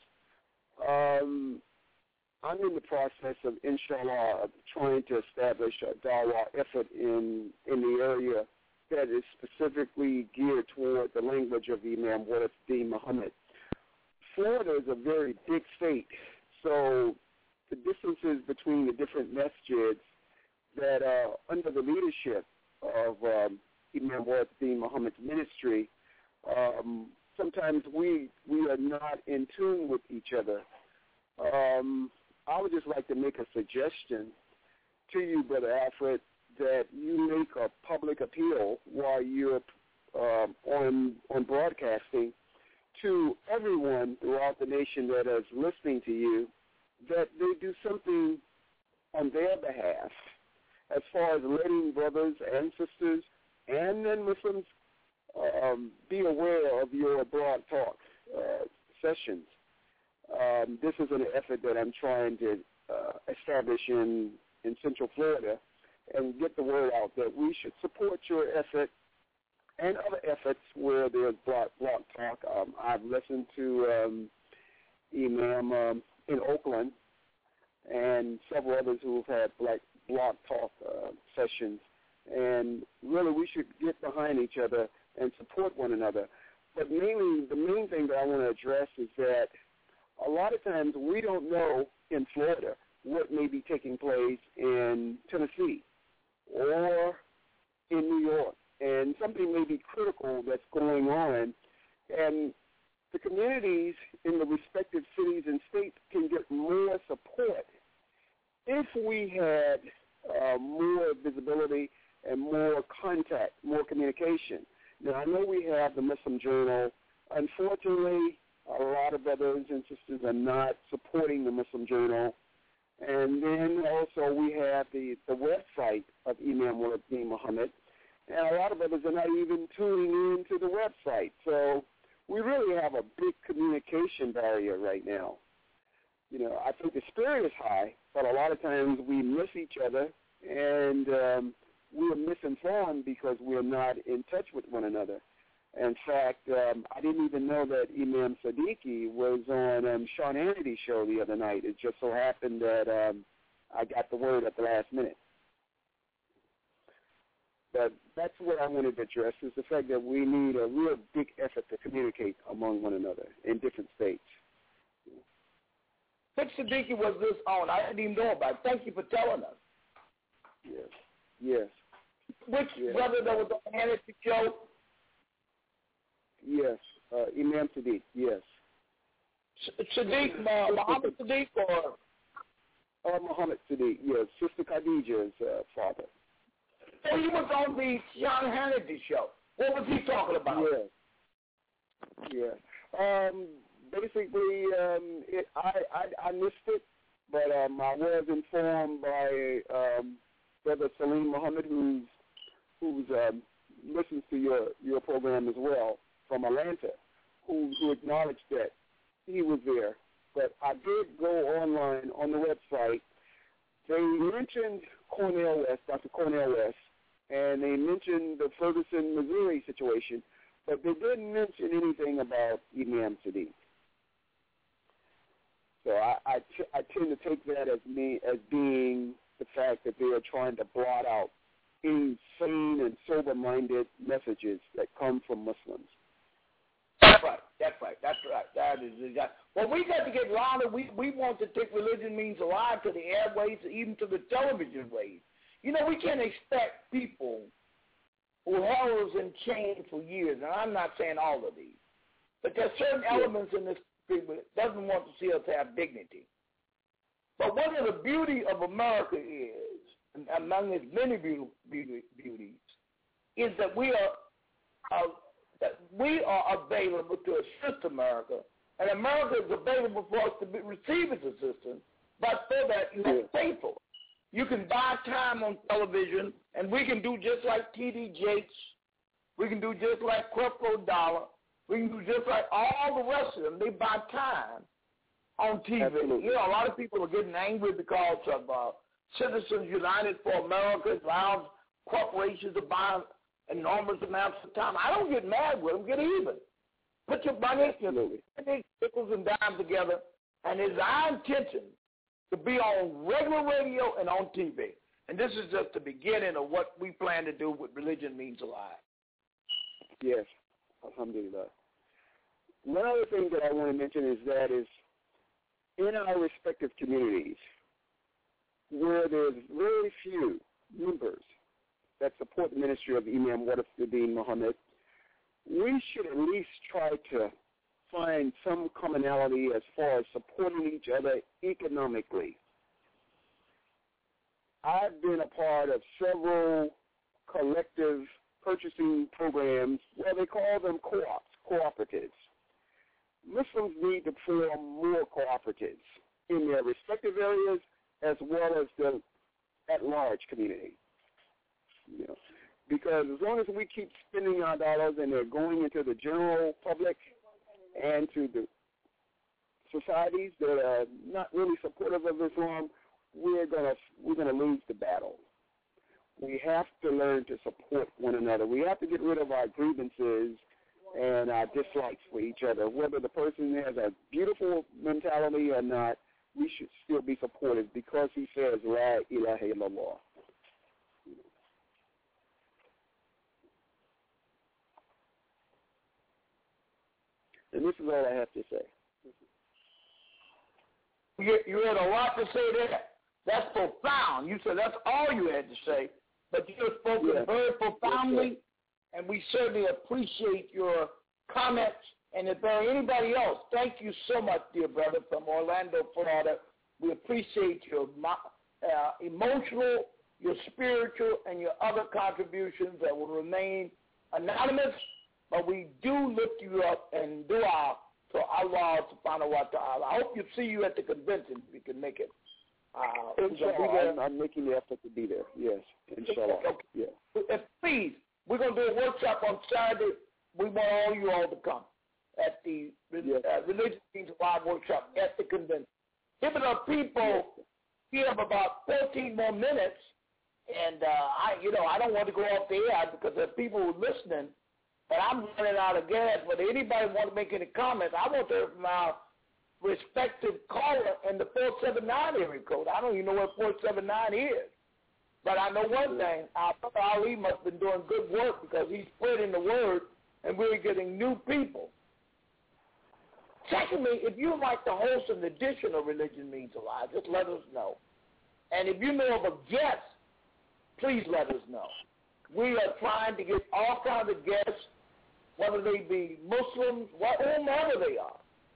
um, I'm in the process of, inshallah, of trying to establish a dawah effort in, in the area that is specifically geared toward the language of Imam Wahid Muhammad. Florida is a very big state, so the distances between the different masjids that are under the leadership of um, Imam Wahid Muhammad's ministry, um, sometimes we we are not in tune with each other. Um, I would just like to make a suggestion to you, Brother Alfred, that you make a public appeal while you're um, on on broadcasting to everyone throughout the nation that is listening to you, that they do something on their behalf as far as letting brothers and sisters and non-Muslims um, be aware of your broad talk uh, sessions. Um, this is an effort that I'm trying to uh, establish in, in Central Florida and get the word out that we should support your effort and other efforts where there's block, block talk. Um, I've listened to um, Imam um, in Oakland and several others who have had black block talk uh, sessions, and really we should get behind each other and support one another. But mainly, the main thing that I want to address is that a lot of times we don't know in Florida what may be taking place in Tennessee or in New York, and something may be critical that's going on, and the communities in the respective cities and states can get more support if we had uh, more visibility and more contact, more communication. Now, I know we have the Muslim Journal. Unfortunately, a lot of brothers and sisters are not supporting the Muslim Journal. And then also we have the, the website of Imam Wallace Muhammad. And a lot of brothers are not even tuning in to the website. So we really have a big communication barrier right now. You know, I think the spirit is high, but a lot of times we miss each other, and um, we are misinformed because we're not in touch with one another. In fact, um, I didn't even know that Imam Siddiqui was on um, Sean Hannity's show the other night. It just so happened that um, I got the word at the last minute. But that's what I wanted to address, is the fact that we need a real big effort to communicate among one another in different states. Vic Siddiqui was this on. I didn't even know about it. Thank you for telling us. Yes. Yes. Which yes. brother that was on Hannity show? Yes. Uh, Imam Siddiq, yes. Siddiq, uh, Muhammad Siddiq, or? Uh, Muhammad Siddiq, yes. Sister Khadija's uh, father. So he was on the Sean Hannity show. What was he talking about? Yes. Yes. Um, basically, um, it, I, I I missed it, but um, I was informed by um, Brother Salim Muhammad, who's who's um, listens to your, your program as well, from Atlanta, who, who acknowledged that he was there. But I did go online on the website. They mentioned Cornel West, Doctor Cornel West, and they mentioned the Ferguson, Missouri situation, but they didn't mention anything about Imam Siddiq. So I, I, t- I tend to take that as me as being the fact that they are trying to blot out any sane and sober-minded messages that come from Muslims. That's right. That's right. That's right. That is exactly. Well, we got to get louder. We we want to take Religion Means Alive to the airways, even to the television waves. You know, we can't expect people who held us in chains for years, and I'm not saying all of these, but there's certain elements in this people that doesn't want to see us have dignity. But one of the beauty of America is, and among its many beauty, beauty, beauties, is that we are uh, that we are available to assist America, and America is available for us to be, receive its assistance, but so that you have to pay for it. You can buy time on television, and we can do just like T D Jakes. We can do just like Creflo Dollar. We can do just like all the rest of them. They buy time on T V. Absolutely. You know, a lot of people are getting angry because of uh, Citizens United for America allows corporations to buy enormous amounts of time. I don't get mad with them. Get even. Put your money, your nickels and dimes together, and it's our intention to be on regular radio and on T V. And this is just the beginning of what we plan to do with Religion Means Alive. Yes, alhamdulillah. One other thing that I want to mention is that is in our respective communities where there's very few members that support the ministry of Imam Wallace-Uddin Muhammad, we should at least try to find some commonality as far as supporting each other economically. I've been a part of several collective purchasing programs where they call them co-ops, cooperatives. Muslims need to form more cooperatives in their respective areas as well as the at-large community. You know, because as long as we keep spending our dollars and they're going into the general public and to the societies that are not really supportive of Islam, we're gonna we're gonna lose the battle. We have to learn to support one another. We have to get rid of our grievances and our dislikes for each other. Whether the person has a beautiful mentality or not, we should still be supportive because he says, La ilaha illallah. And this is all I have to say. You, you had a lot to say there. That's profound. You said that's all you had to say, but you have spoken yes. very profoundly, yes, and we certainly appreciate your comments. And if there are anybody else, thank you so much, dear brother, from Orlando, Florida. We appreciate your uh, emotional, your spiritual, and your other contributions that will remain anonymous, but we do lift you up and do our to Allah subhanahu wa ta'ala. I hope you see you at the convention if you can make it. Uh, inshallah, I'm, I'm making the effort to be there. Yes, inshallah. Okay. Yeah. And please, we're going to do a workshop on Saturday. We want all you all to come at the yes. uh, Religious Means Alive workshop at the convention. If it are people, we have about fourteen more minutes, and uh, I, you know, I don't want to go off the air because there are people who are listening. And I'm running out of gas, but anybody want to make any comments, I want to hear from our respective caller in the four seven nine area code. I don't even know what four seven nine is. But I know one thing, our brother Ali must have been doing good work because he's spreading the word and we're getting new people. Secondly, if you'd like to host an edition of Religion Means Alive, just let us know. And if you know of a guest, please let us know. We are trying to get all kinds of guests, whether they be Muslims, whomever they are,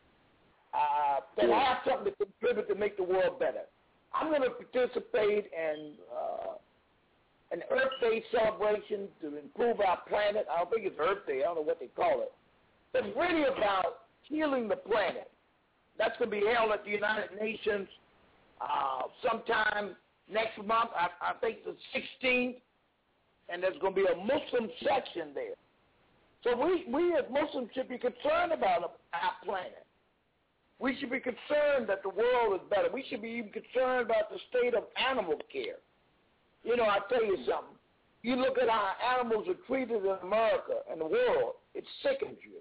uh, that have something to contribute to make the world better. I'm going to participate in uh, an Earth Day celebration to improve our planet. I don't think it's Earth Day. I don't know what they call it. It's really about healing the planet. That's going to be held at the United Nations uh, sometime next month, I, I think the sixteenth, and there's going to be a Muslim section there. So we, we as Muslims should be concerned about our planet. We should be concerned that the world is better. We should be even concerned about the state of animal care. You know, I tell you something. You look at how animals are treated in America and the world, it sickens you.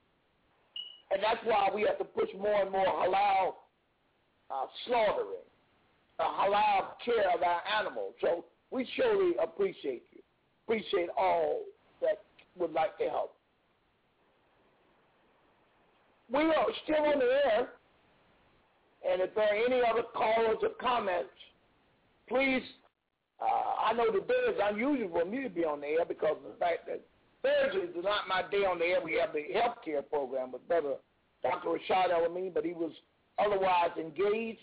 And that's why we have to push more and more halal uh, slaughtering, uh, halal care of our animals. So we surely appreciate you, appreciate all that would like to help. We are still on the air, and if there are any other callers or comments, please, uh, I know today is unusual for me to be on the air because of the fact that Thursday is not my day on the air. We have the health care program with Brother Doctor Rashad El-Amin, but he was otherwise engaged.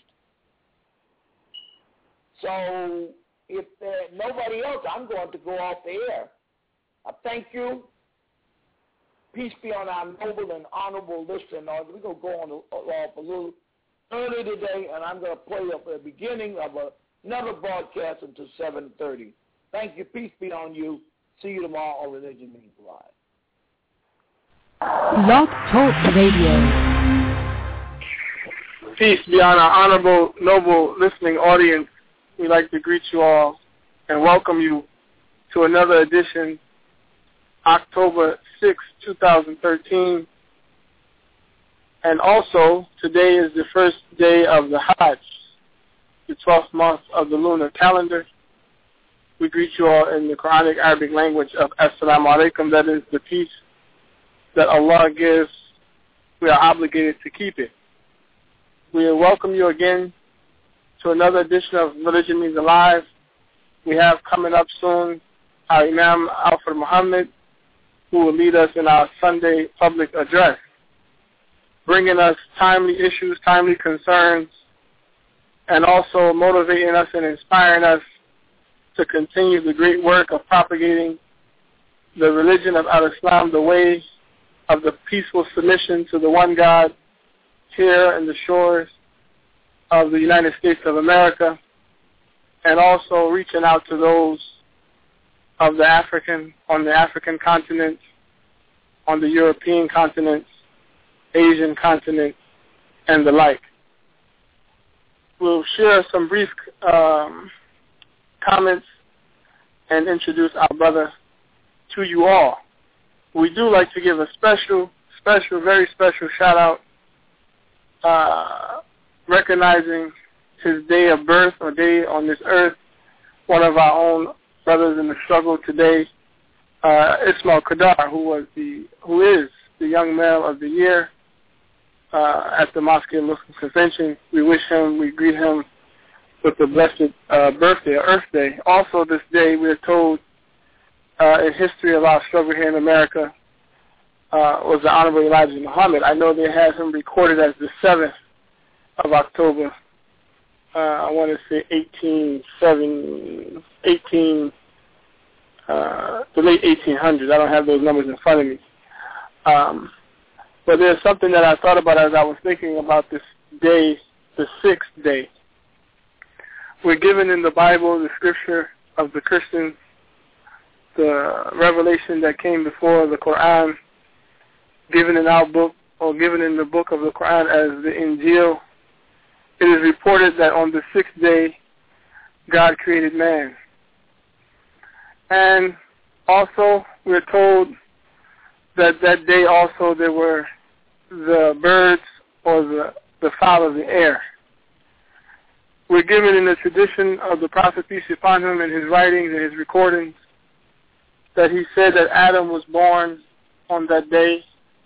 So if there's nobody else, I'm going to go off the air. I thank you. Peace be on our noble and honorable listeners. We're going to go on off a little early today, and I'm going to play up the beginning of a, another broadcast until seven thirty. Thank you. Peace be on you. See you tomorrow on Religion Means Alive. Blog Talk Radio. Peace be on our honorable, noble listening audience. We'd like to greet you all and welcome you to another edition, October sixth, twenty thirteen. And also, today is the first day of the Hajj, the twelfth month of the lunar calendar. We greet you all in the Quranic Arabic language of Assalamu alaikum, that is the peace that Allah gives. We are obligated to keep it. We welcome you again to another edition of Religion Means Alive. We have coming up soon our Imam Alfred Muhammad, who will lead us in our Sunday public address, bringing us timely issues, timely concerns, and also motivating us and inspiring us to continue the great work of propagating the religion of Al-Islam, the way of the peaceful submission to the one God here in the shores of the United States of America, and also reaching out to those of the African, on the African continent, on the European continent, Asian continent, and the like. We'll share some brief um, comments and introduce our brother to you all. We do like to give a special, special, very special shout out, uh, recognizing his day of birth or day on this earth, one of our own brothers in the struggle today, uh, Ismail Kadar, who was the, who is the young male of the year uh, at the Mosque Muslim Convention. We wish him, we greet him with a blessed uh, birthday, or Earth Day. Also this day, we are told uh, in history of our struggle here in America uh, was the Honorable Elijah Muhammad. I know they have him recorded as the seventh of October. Uh, I want to say eighteen seven, eighteen uh, the late eighteen hundreds. I don't have those numbers in front of me. Um, but there's something that I thought about as I was thinking about this day, the sixth day. We're given in the Bible, the scripture of the Christians, the revelation that came before the Quran, given in our book, or given in the book of the Quran as the Injil. It is reported that on the sixth day, God created man. And also, we're told that that day also there were the birds or the, the fowl of the air. We're given in the tradition of the Prophet, peace be upon him, in his writings and his recordings, that he said that Adam was born on that day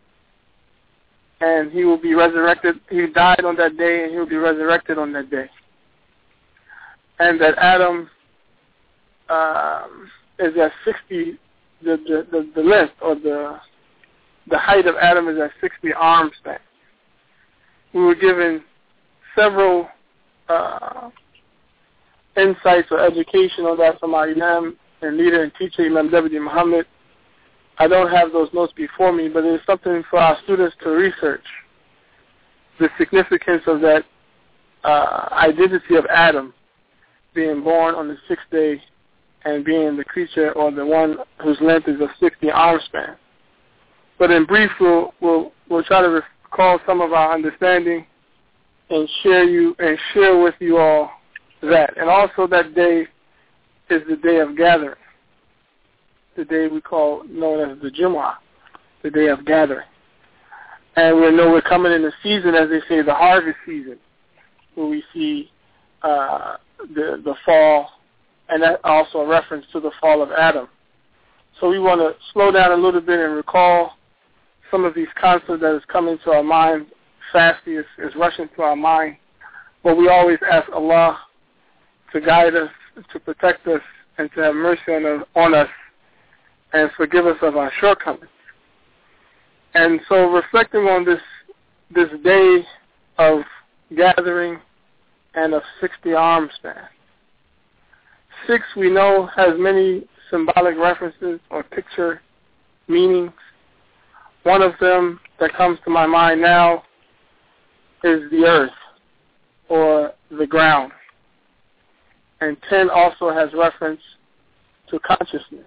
and he will be resurrected. He died on that day and he will be resurrected on that day. And that Adam um, is at sixty, the, the, the, the length or the the height of Adam is at sixty arm span. We were given several uh, insights or education on that from our Imam and leader and teacher, Imam W. Muhammad. I don't have those notes before me, but it is something for our students to research, the significance of that uh, identity of Adam being born on the sixth day and being the creature or the one whose length is of sixty arm span. But in brief, we'll, we'll, we'll try to recall some of our understanding and share you and share with you all that. And also that day is the day of gathering, the day we call known as the Jumu'ah, the day of gathering. And we know we're coming in the season, as they say, the harvest season, where we see uh, the the fall, and that also a reference to the fall of Adam. So we want to slow down a little bit and recall some of these concepts that is coming to our mind. Fastly is, is rushing to our mind. But we always ask Allah to guide us, to protect us, and to have mercy on us, on us and forgive us of our shortcomings. And so reflecting on this this day of gathering and of sixty arm span. Six, we know, has many symbolic references or picture meanings. One of them that comes to my mind now is the earth or the ground. And ten also has reference to consciousness.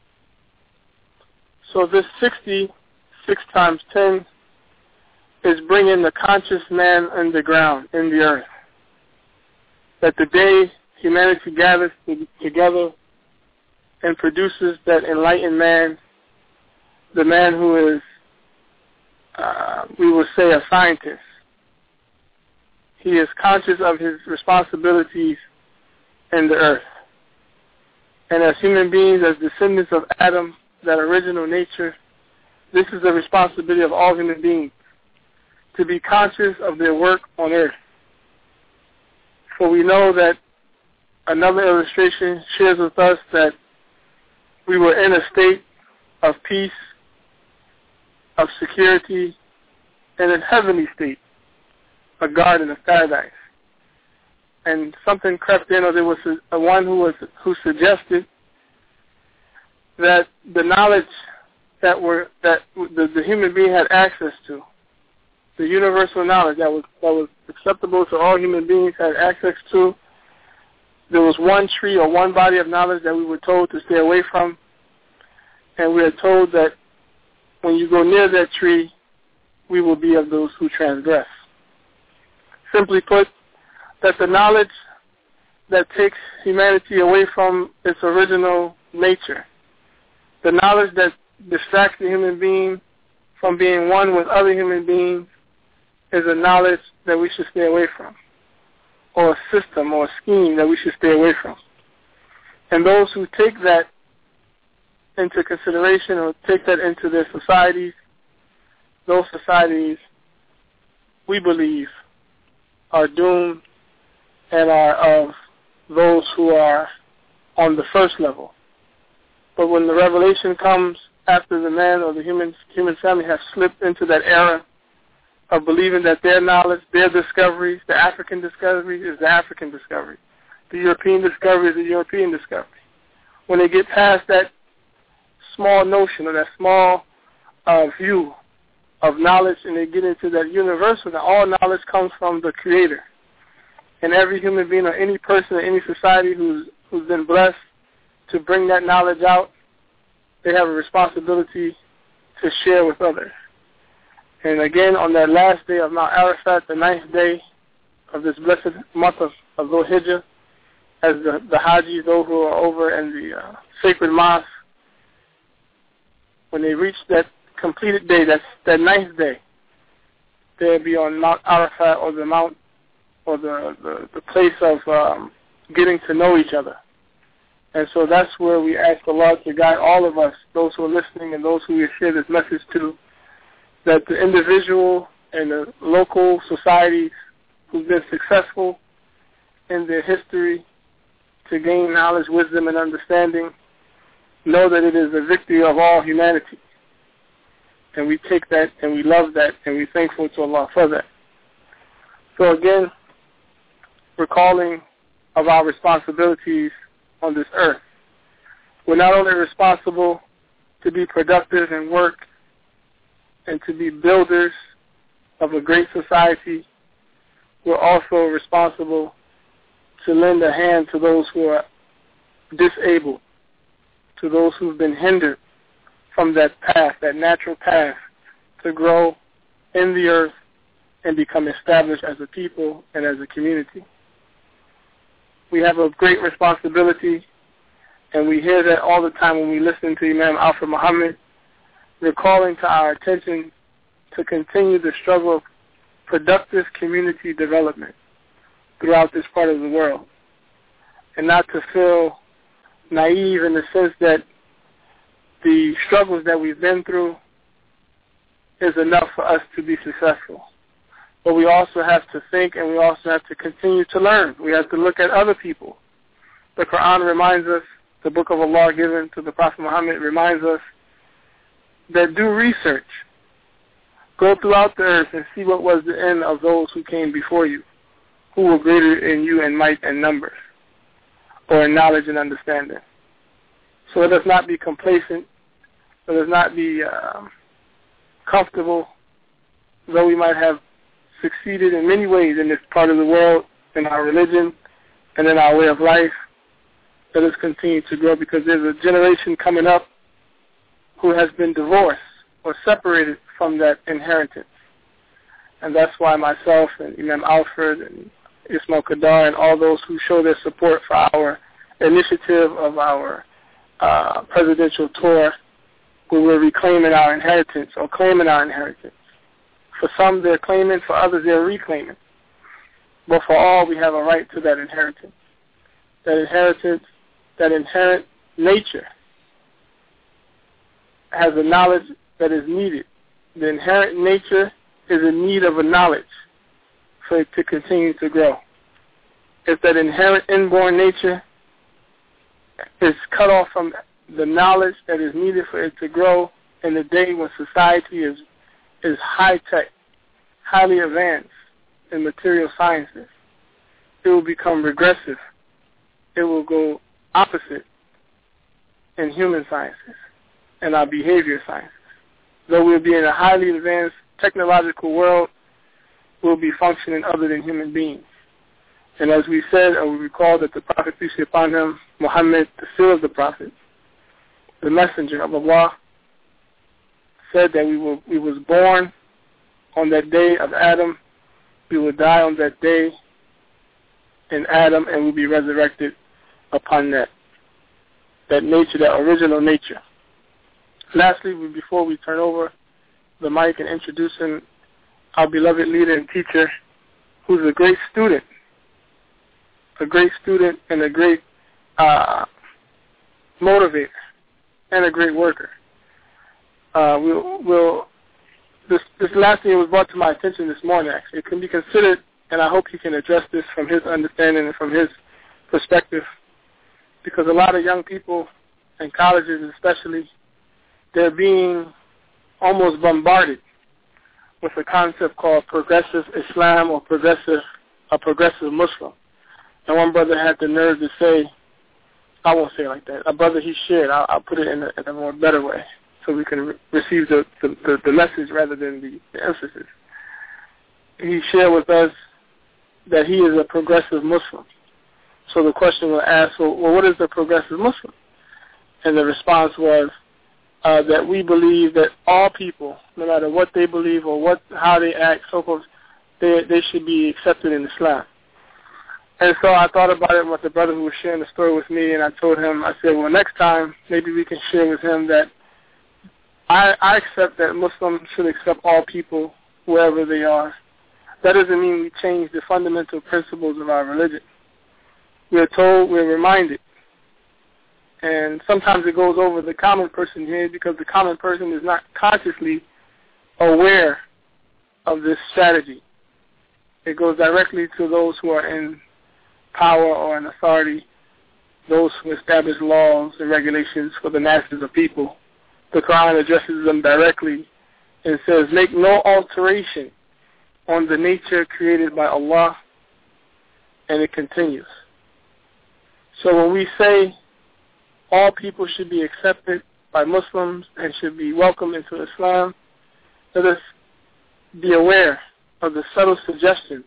So this sixty, six times ten, is bringing the conscious man in the ground, in the earth. That the day humanity gathers together and produces that enlightened man, the man who is, uh, we would say, a scientist. He is conscious of his responsibilities in the earth. And as human beings, as descendants of Adam, that original nature, this is the responsibility of all human beings, to be conscious of their work on earth. For we know that another illustration shares with us that we were in a state of peace, of security, and a heavenly state, a garden of paradise. And something crept in, or there was a, a one who was who suggested that the knowledge that were that the, the human being had access to, the universal knowledge that was that was acceptable to all human beings had access to, there was one tree or one body of knowledge that we were told to stay away from, and we are told that when you go near that tree, we will be of those who transgress. Simply put, that the knowledge that takes humanity away from its original nature, the knowledge that distracts the human being from being one with other human beings, is a knowledge that we should stay away from, or a system or a scheme that we should stay away from. And those who take that into consideration or take that into their societies, those societies, we believe, are doomed and are of those who are on the first level. But when the revelation comes after the man or the human human family has slipped into that era of believing that their knowledge, their discoveries, the African discovery is the African discovery, the European discovery is the European discovery. When they get past that small notion or that small uh, view of knowledge, and they get into that universal, that all knowledge comes from the Creator. And every human being or any person or any society who's who's been blessed to bring that knowledge out, they have a responsibility to share with others. And again, on that last day of Mount Arafat, the ninth day of this blessed month of, of Dhul Hijjah, as the, the Hajis, those who are over in the uh, sacred mosque, when they reach that completed day, that's that ninth day, they'll be on Mount Arafat, or the mount, or the, the, the place of um, getting to know each other. And so that's where we ask Allah to guide all of us, those who are listening and those who we share this message to, that the individual and the local societies who've been successful in their history to gain knowledge, wisdom, and understanding know that it is a victory of all humanity. And we take that and we love that and we're thankful to Allah for that. So again, recalling of our responsibilities on this earth. We're not only responsible to be productive and work and to be builders of a great society, we're also responsible to lend a hand to those who are disabled, to those who've been hindered from that path, that natural path, to grow in the earth and become established as a people and as a community. We have a great responsibility, and we hear that all the time when we listen to Imam Alfred Muhammad, recalling to our attention to continue the struggle of productive community development throughout this part of the world, and not to feel naive in the sense that the struggles that we've been through is enough for us to be successful. But we also have to think, and we also have to continue to learn. We have to look at other people. The Quran reminds us, the book of Allah given to the Prophet Muhammad reminds us that do research. Go throughout the earth and see what was the end of those who came before you, who were greater in you in might and numbers, or in knowledge and understanding. So let us not be complacent. Let us not be uh, comfortable, though we might have succeeded in many ways in this part of the world, in our religion, and in our way of life. Let us continue to grow, because there's a generation coming up who has been divorced or separated from that inheritance. And that's why myself and Imam Alfred and Ismail Qadar and all those who show their support for our initiative of our uh, presidential tour, where we're reclaiming our inheritance or claiming our inheritance. For some, they're claiming. For others, they're reclaiming. But for all, we have a right to that inheritance. That inheritance, that inherent nature has a knowledge that is needed. The inherent nature is in need of a knowledge for it to continue to grow. If that inherent inborn nature is cut off from the knowledge that is needed for it to grow in the day when society is is high-tech, highly advanced in material sciences, it will become regressive. It will go opposite in human sciences and our behavior sciences. Though we'll be in a highly advanced technological world, we'll be functioning other than human beings. And as we said, or we recall that the Prophet, peace be upon him, Muhammad, the seal of the Prophet, the messenger of Allah, said that we were we was born on that day of Adam, we will die on that day in Adam, and we'll be resurrected upon that that nature, that original nature. Lastly, before we turn over the mic and introducing our beloved leader and teacher, who's a great student, a great student and a great uh, motivator and a great worker. Uh, we'll, we'll, this, this last thing was brought to my attention this morning, actually. It can be considered, and I hope he can address this from his understanding and from his perspective, because a lot of young people in colleges especially, they're being almost bombarded with a concept called progressive Islam or progressive, a progressive Muslim. And one brother had the nerve to say, I won't say it like that. A brother he shared. I'll, I'll put it in a, in a more better way so we can re- receive the, the, the, the message rather than the, the emphasis. He shared with us that he is a progressive Muslim. So the question was asked, well, well what is a progressive Muslim? And the response was uh, that we believe that all people, no matter what they believe or what how they act, so forth, they, they should be accepted in Islam. And so I thought about it with the brother who was sharing the story with me, and I told him, I said, well, next time, maybe we can share with him that I, I accept that Muslims should accept all people, wherever they are. That doesn't mean we change the fundamental principles of our religion. We're told, we're reminded. And sometimes it goes over the common person here because the common person is not consciously aware of this strategy. It goes directly to those who are in power or in authority, those who establish laws and regulations for the masses of people. The Quran addresses them directly and says, make no alteration on the nature created by Allah, and it continues. So when we say all people should be accepted by Muslims and should be welcomed into Islam, let us be aware of the subtle suggestions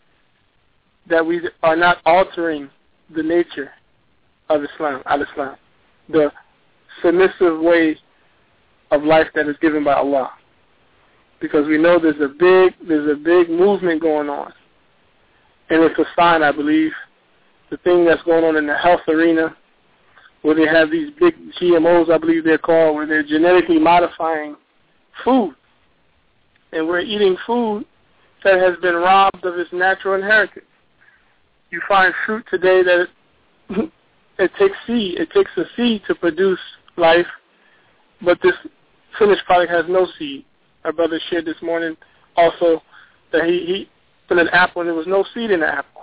that we are not altering the nature of Islam, al-Islam, the submissive way of life that is given by Allah. Because we know there's a big, there's a big movement going on. And it's a sign, I believe, the thing that's going on in the health arena, where they have these big G M Os, I believe they're called, where they're genetically modifying food. And we're eating food that has been robbed of its natural inheritance. You find fruit today that it, it takes seed. It takes a seed to produce life, but this finished product has no seed. Our brother shared this morning also that he, he put an apple and there was no seed in the apple.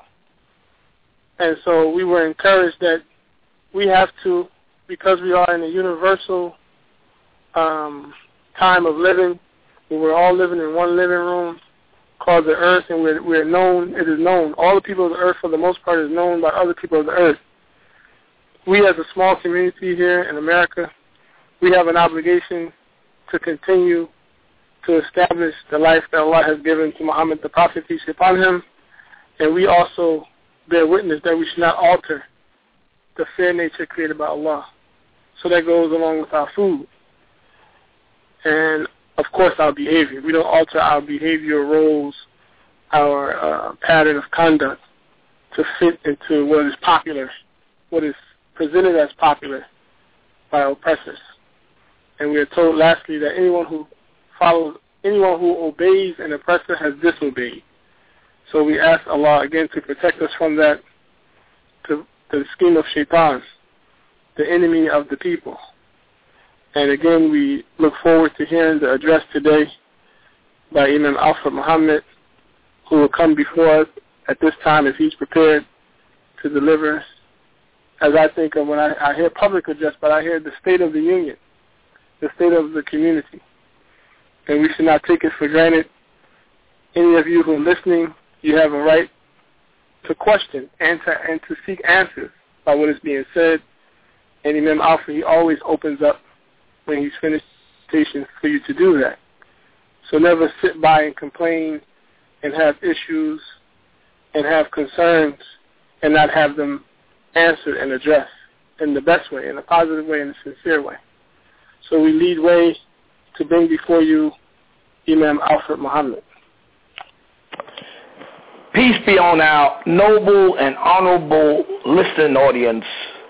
And so we were encouraged that we have to, because we are in a universal um, time of living, where we're all living in one living room called the earth, and we're, we're known, it is known. All the people of the earth, for the most part, is known by other people of the earth. We as a small community here in America, we have an obligation to continue to establish the life that Allah has given to Muhammad, the Prophet, peace be upon him, and we also bear witness that we should not alter the fair nature created by Allah. So that goes along with our food. And, of course, our behavior. We don't alter our behavioral roles, our uh, pattern of conduct to fit into what is popular, what is presented as popular by oppressors. And we are told, lastly, that anyone who follows, anyone who obeys an oppressor has disobeyed. So we ask Allah again to protect us from that, to the scheme of shaitan, the enemy of the people. And again, we look forward to hearing the address today by Imam Alfred Muhammad, who will come before us at this time if he's prepared to deliver. As I think of when I, I hear public address, but I hear the state of the union, the state of the community. And we should not take it for granted. Any of you who are listening, you have a right to question and to, and to seek answers by what is being said. And Imam Alfred, he always opens up when he's finished presentation for you to do that. So never sit by and complain and have issues and have concerns and not have them answered and addressed in the best way, in a positive way, in a sincere way. So we lead way to bring before you Imam Alfred Muhammad. Peace be on our noble and honorable listening audience.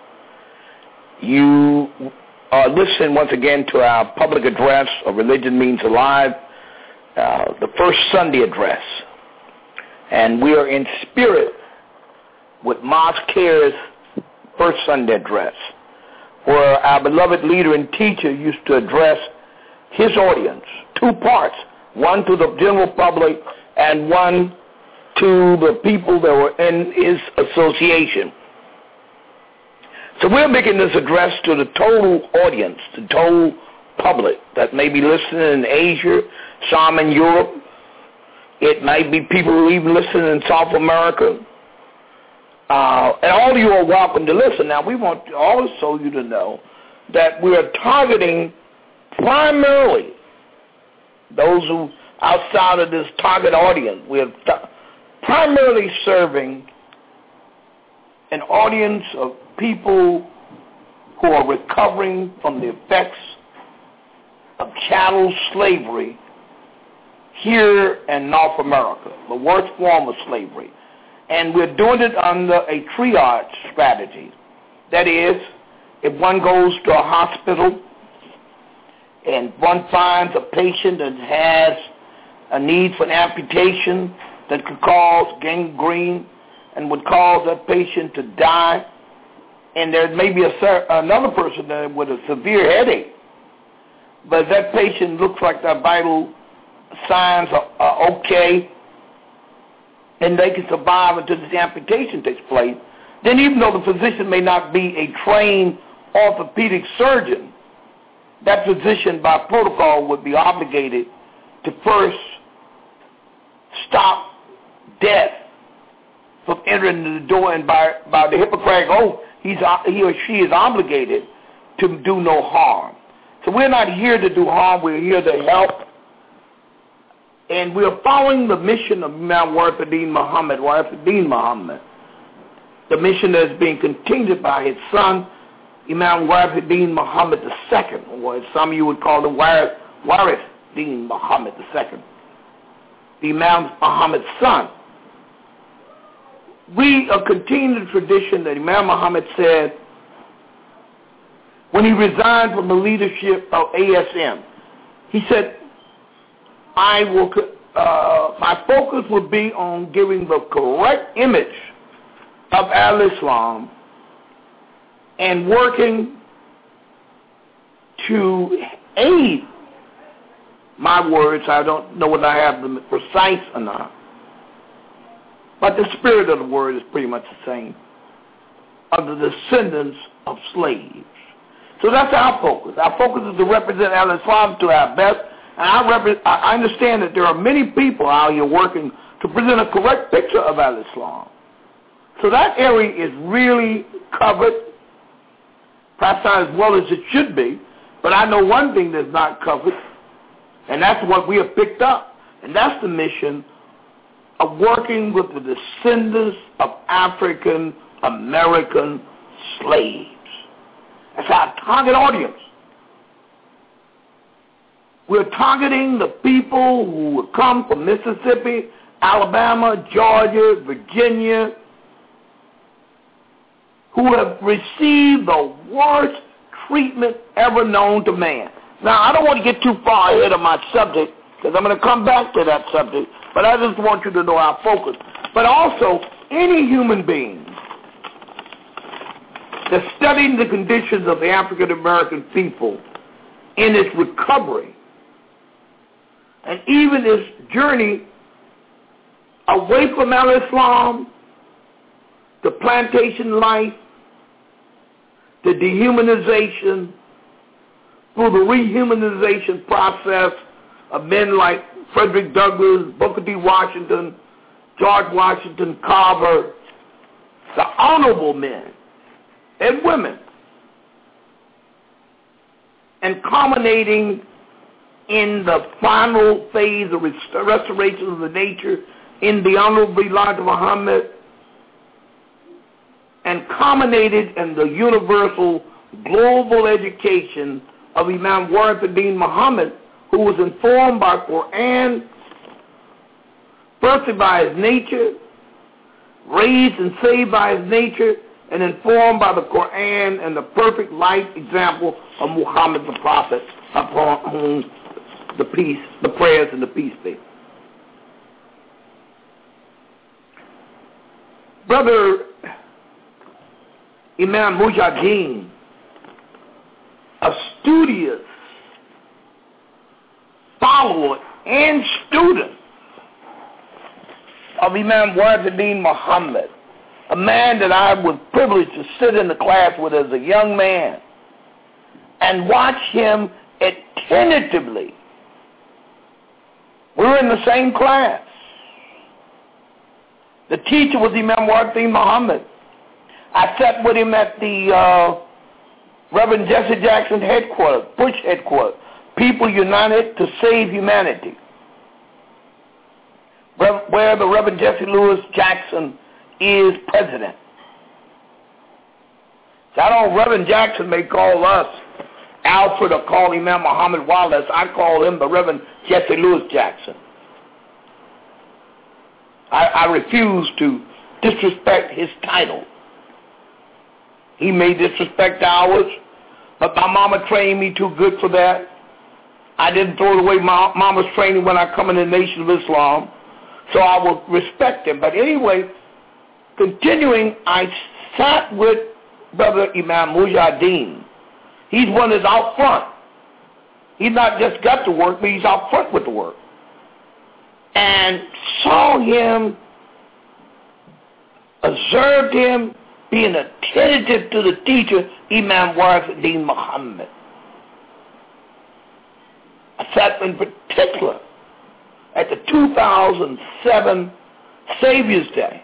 You are listening once again to our public address of Religion Means Alive, uh, the first Sunday address. And we are in spirit with Mosque Care's first Sunday address, where our beloved leader and teacher used to address his audience, two parts, one to the general public and one to the people that were in his association. So we're making this address to the total audience, the total public that may be listening in Asia, some in Europe. It might be people who are even listening in South America, Uh, and all of you are welcome to listen. Now, we want also you to know that we are targeting primarily those who outside of this target audience. We are t- primarily serving an audience of people who are recovering from the effects of chattel slavery here in North America, the worst form of slavery. And we're doing it under a triage strategy. That is, if one goes to a hospital and one finds a patient that has a need for an amputation that could cause gangrene and would cause that patient to die, and there may be a, another person there with a severe headache, but that patient looks like their vital signs are, are okay, and they can survive until this amputation takes place, then even though the physician may not be a trained orthopedic surgeon, that physician by protocol would be obligated to first stop death from entering the door, and by, by the Hippocratic oath, he's, he or she is obligated to do no harm. So we're not here to do harm, we're here to help. And we're following the mission of Imam Warithuddin Muhammad, Warithuddin Muhammad, the mission that is being continued by his son, Imam Warithuddin Muhammad the Second, or as some of you would call him, Warithuddin Muhammad the Second, the Imam Muhammad's son. We are continuing the tradition that Imam Muhammad said when he resigned from the leadership of A S M. He said, I will, uh, my focus will be on giving the correct image of al-Islam and working to aid my words. I don't know whether I have them precise or not, but the spirit of the word is pretty much the same, of the descendants of slaves. So that's our focus. Our focus is to represent al-Islam to our best. And I, rep- I understand that there are many people out here working to present a correct picture of al-Islam. So that area is really covered, perhaps not as well as it should be, but I know one thing that's not covered, and that's what we have picked up, and that's the mission of working with the descendants of African American slaves. That's our target audience. We're targeting the people who would come from Mississippi, Alabama, Georgia, Virginia, who have received the worst treatment ever known to man. Now, I don't want to get too far ahead of my subject, because I'm going to come back to that subject, but I just want you to know our focus. But also, any human being that's studying the conditions of the African American people in its recovery, and even its journey away from al-Islam, the plantation life, the dehumanization, through the rehumanization process of men like Frederick Douglass, Booker T. Washington, George Washington Carver, the honorable men and women, and culminating in the final phase of restoration of the nature in the Honorable Elijah Muhammad, and culminated in the universal global education of Imam Warithuddin Muhammad, who was informed by Quran, firstly by his nature, raised and saved by his nature, and informed by the Quran and the perfect life example of Muhammad the Prophet, upon whom the peace, the prayers and the peace be. Brother Imam Mujahideen, a studious follower and student of Imam Warithuddin Muhammad, a man that I was privileged to sit in the class with as a young man and watch him attentively. We were in the same class. The teacher was Imam Warithuddin Muhammad, I sat with him at the uh, Reverend Jesse Jackson headquarters, Bush headquarters, People United to Save Humanity, where the Reverend Jesse Lewis Jackson is president. So I don't, Reverend Jackson may call us Alfred or call Imam Muhammad Wallace. I call him the Reverend Jesse Lewis Jackson. I, I refuse to disrespect his title. He may disrespect ours, but my mama trained me too good for that. I didn't throw away my mama's training when I come in the Nation of Islam, so I will respect him. But anyway, continuing, I sat with Brother Imam Mujahideen. He's one that's out front. He's not just got the work, but he's out front with the work. And saw him, observed him being attentive to the teacher, Imam Warifuddin Muhammad. I sat in particular at the two thousand seven Savior's Day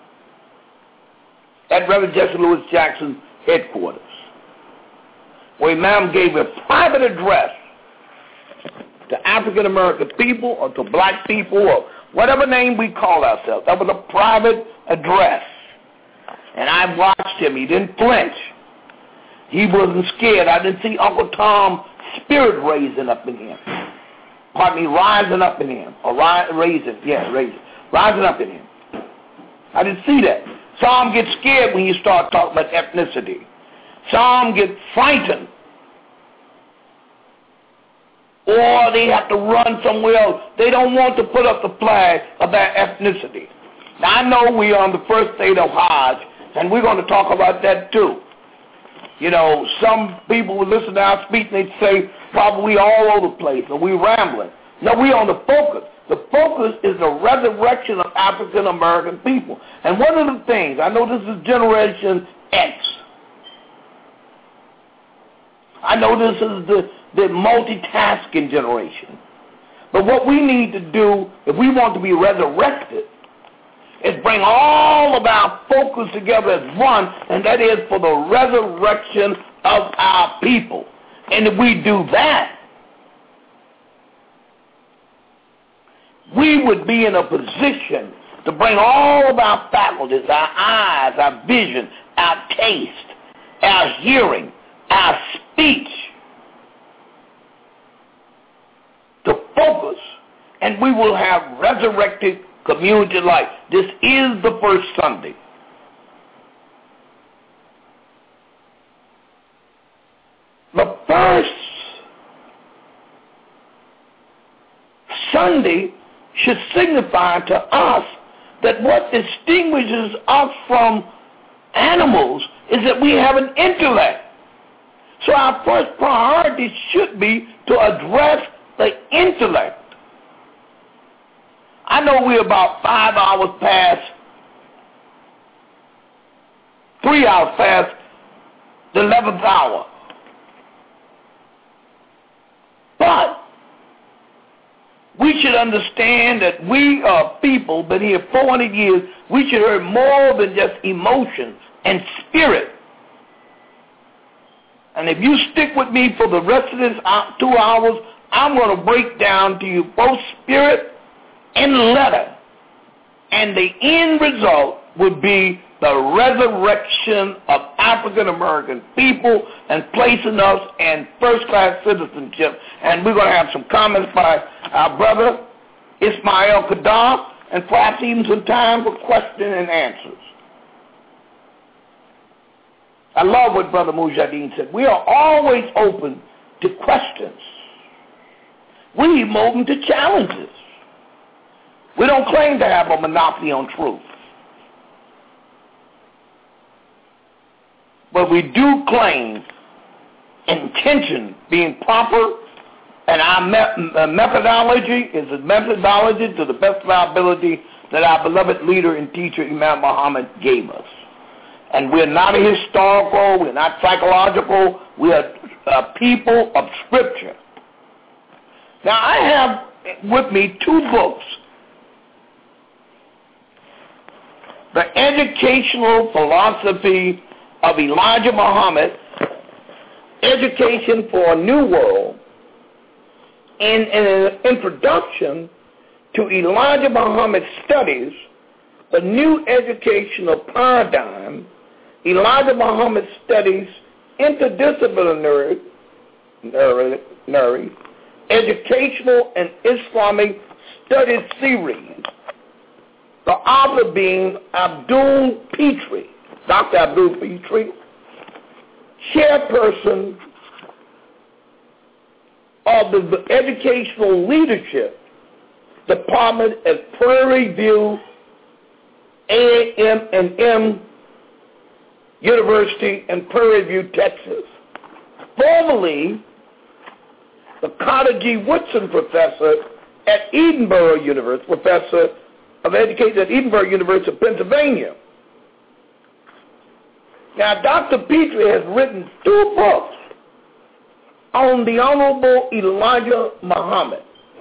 at Reverend Jesse Lewis Jackson headquarters, where Imam gave a private address to African American people or to black people or whatever name we call ourselves. That was a private address. And I watched him. He didn't flinch. He wasn't scared. I didn't see Uncle Tom's spirit raising up in him. Pardon me, rising up in him. Or ri- raising, yeah, raising. Rising up in him. I didn't see that. Some get scared when you start talking about ethnicity. Some get frightened. Or they have to run somewhere else. They don't want to put up the flag of their ethnicity. Now, I know we are on the first day of Hajj, and we're going to talk about that too. You know, some people will listen to our speech and they say, probably we all over the place, or we rambling. No, we on the focus. The focus is the resurrection of African American people. And one of the things, I know this is Generation X. I know this is the, the multitasking generation. But what we need to do, if we want to be resurrected, is bring all of our focus together as one, and that is for the resurrection of our people. And if we do that, we would be in a position to bring all of our faculties, our eyes, our vision, our taste, our hearing, our speech, to focus, and we will have resurrected community life. This is the first Sunday. The first Sunday should signify to us that what distinguishes us from animals is that we have an intellect. So our first priority should be to address the intellect. I know we're about five hours past, three hours past the eleventh hour. But we should understand that we are people, been here four hundred years, we should hear more than just emotions and spirit. And if you stick with me for the rest of this two hours, I'm going to break down to you both spirit and letter. And the end result would be the resurrection of African American people and placing us in first-class citizenship. And we're going to have some comments by our brother Ismail Kadar, and perhaps even some time for question and answers. I love what Brother Mujahideen said. We are always open to questions. We even open to challenges. We don't claim to have a monopoly on truth. But we do claim intention being proper, and our me- methodology is a methodology to the best of our ability that our beloved leader and teacher Imam Muhammad gave us. And we're not a historical, we're not psychological, we are a people of Scripture. Now, I have with me two books the educational philosophy of Elijah Muhammad, Education for a New World, in an introduction to Elijah Muhammad's studies, the new educational paradigm, Elijah Muhammad studies interdisciplinary educational and Islamic studies series. The author being Abdul Petrie, Doctor Abdul Petrie, chairperson of the Educational Leadership Department at Prairie View A and M University in Prairie View, Texas. Formerly, the Carter G. Woodson Professor at Edinburgh University, Professor of Education at Edinburgh University of Pennsylvania. Now, Doctor Petrie has written two books on the Honorable Elijah Muhammad.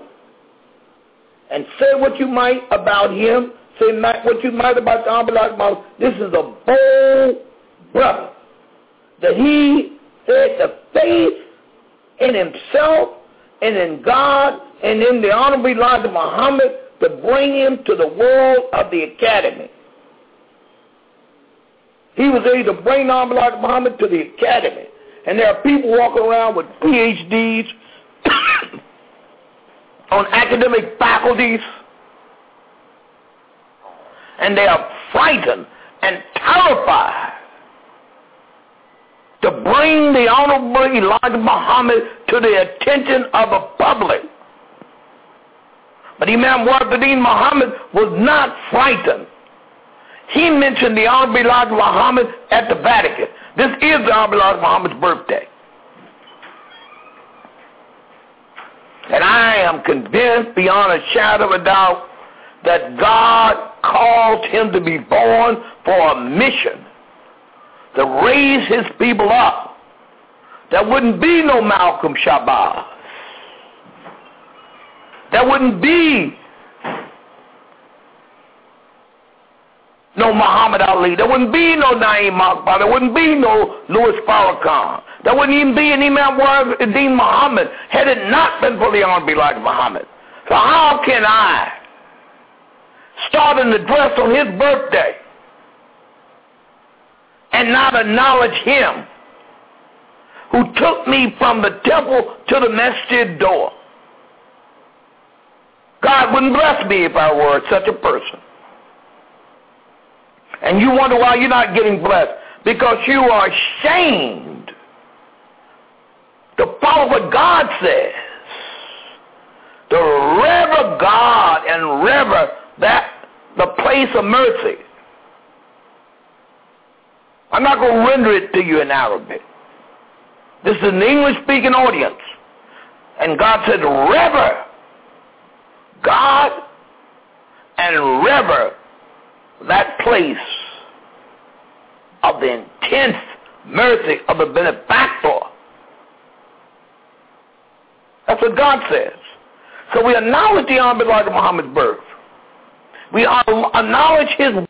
And say what you might about him, say what you might about the Honorable Elijah Muhammad. This is a bold brother that he said the faith in himself and in God and in the Honorable Elijah Muhammad to bring him to the world of the academy. He was able to bring Honorable Elijah Muhammad to the academy. And there are people walking around with P H Ds on academic faculties, and they are frightened and terrified to bring the Honorable Elijah Muhammad to the attention of the public. But Imam Wahiduddin Muhammad was not frightened. He mentioned the Honorable Elijah Muhammad at the Vatican. This is the Honorable Elijah Muhammad's birthday. And I am convinced beyond a shadow of a doubt that God called him to be born for a mission, to raise his people up. There wouldn't be no Malcolm Shabazz. There wouldn't be no Muhammad Ali. There wouldn't be no Naeem Akbar. There wouldn't be no Louis Farrakhan. There wouldn't even be an Imam Wahiduddin Muhammad had it not been for the Honorable Elijah Muhammad. So how can I start an address on his birthday and not acknowledge him who took me from the temple to the masjid door? God wouldn't bless me if I were such a person. And you wonder why you're not getting blessed. Because you are ashamed to follow what God says. To rever God and rever that, the place of mercy. I'm not going to render it to you in Arabic. This is an English-speaking audience. And God said, rever God and rever that place of the intense mercy of the benefactor. That's what God says. So we acknowledge the Honorable Elijah Muhammad's birth. We acknowledge his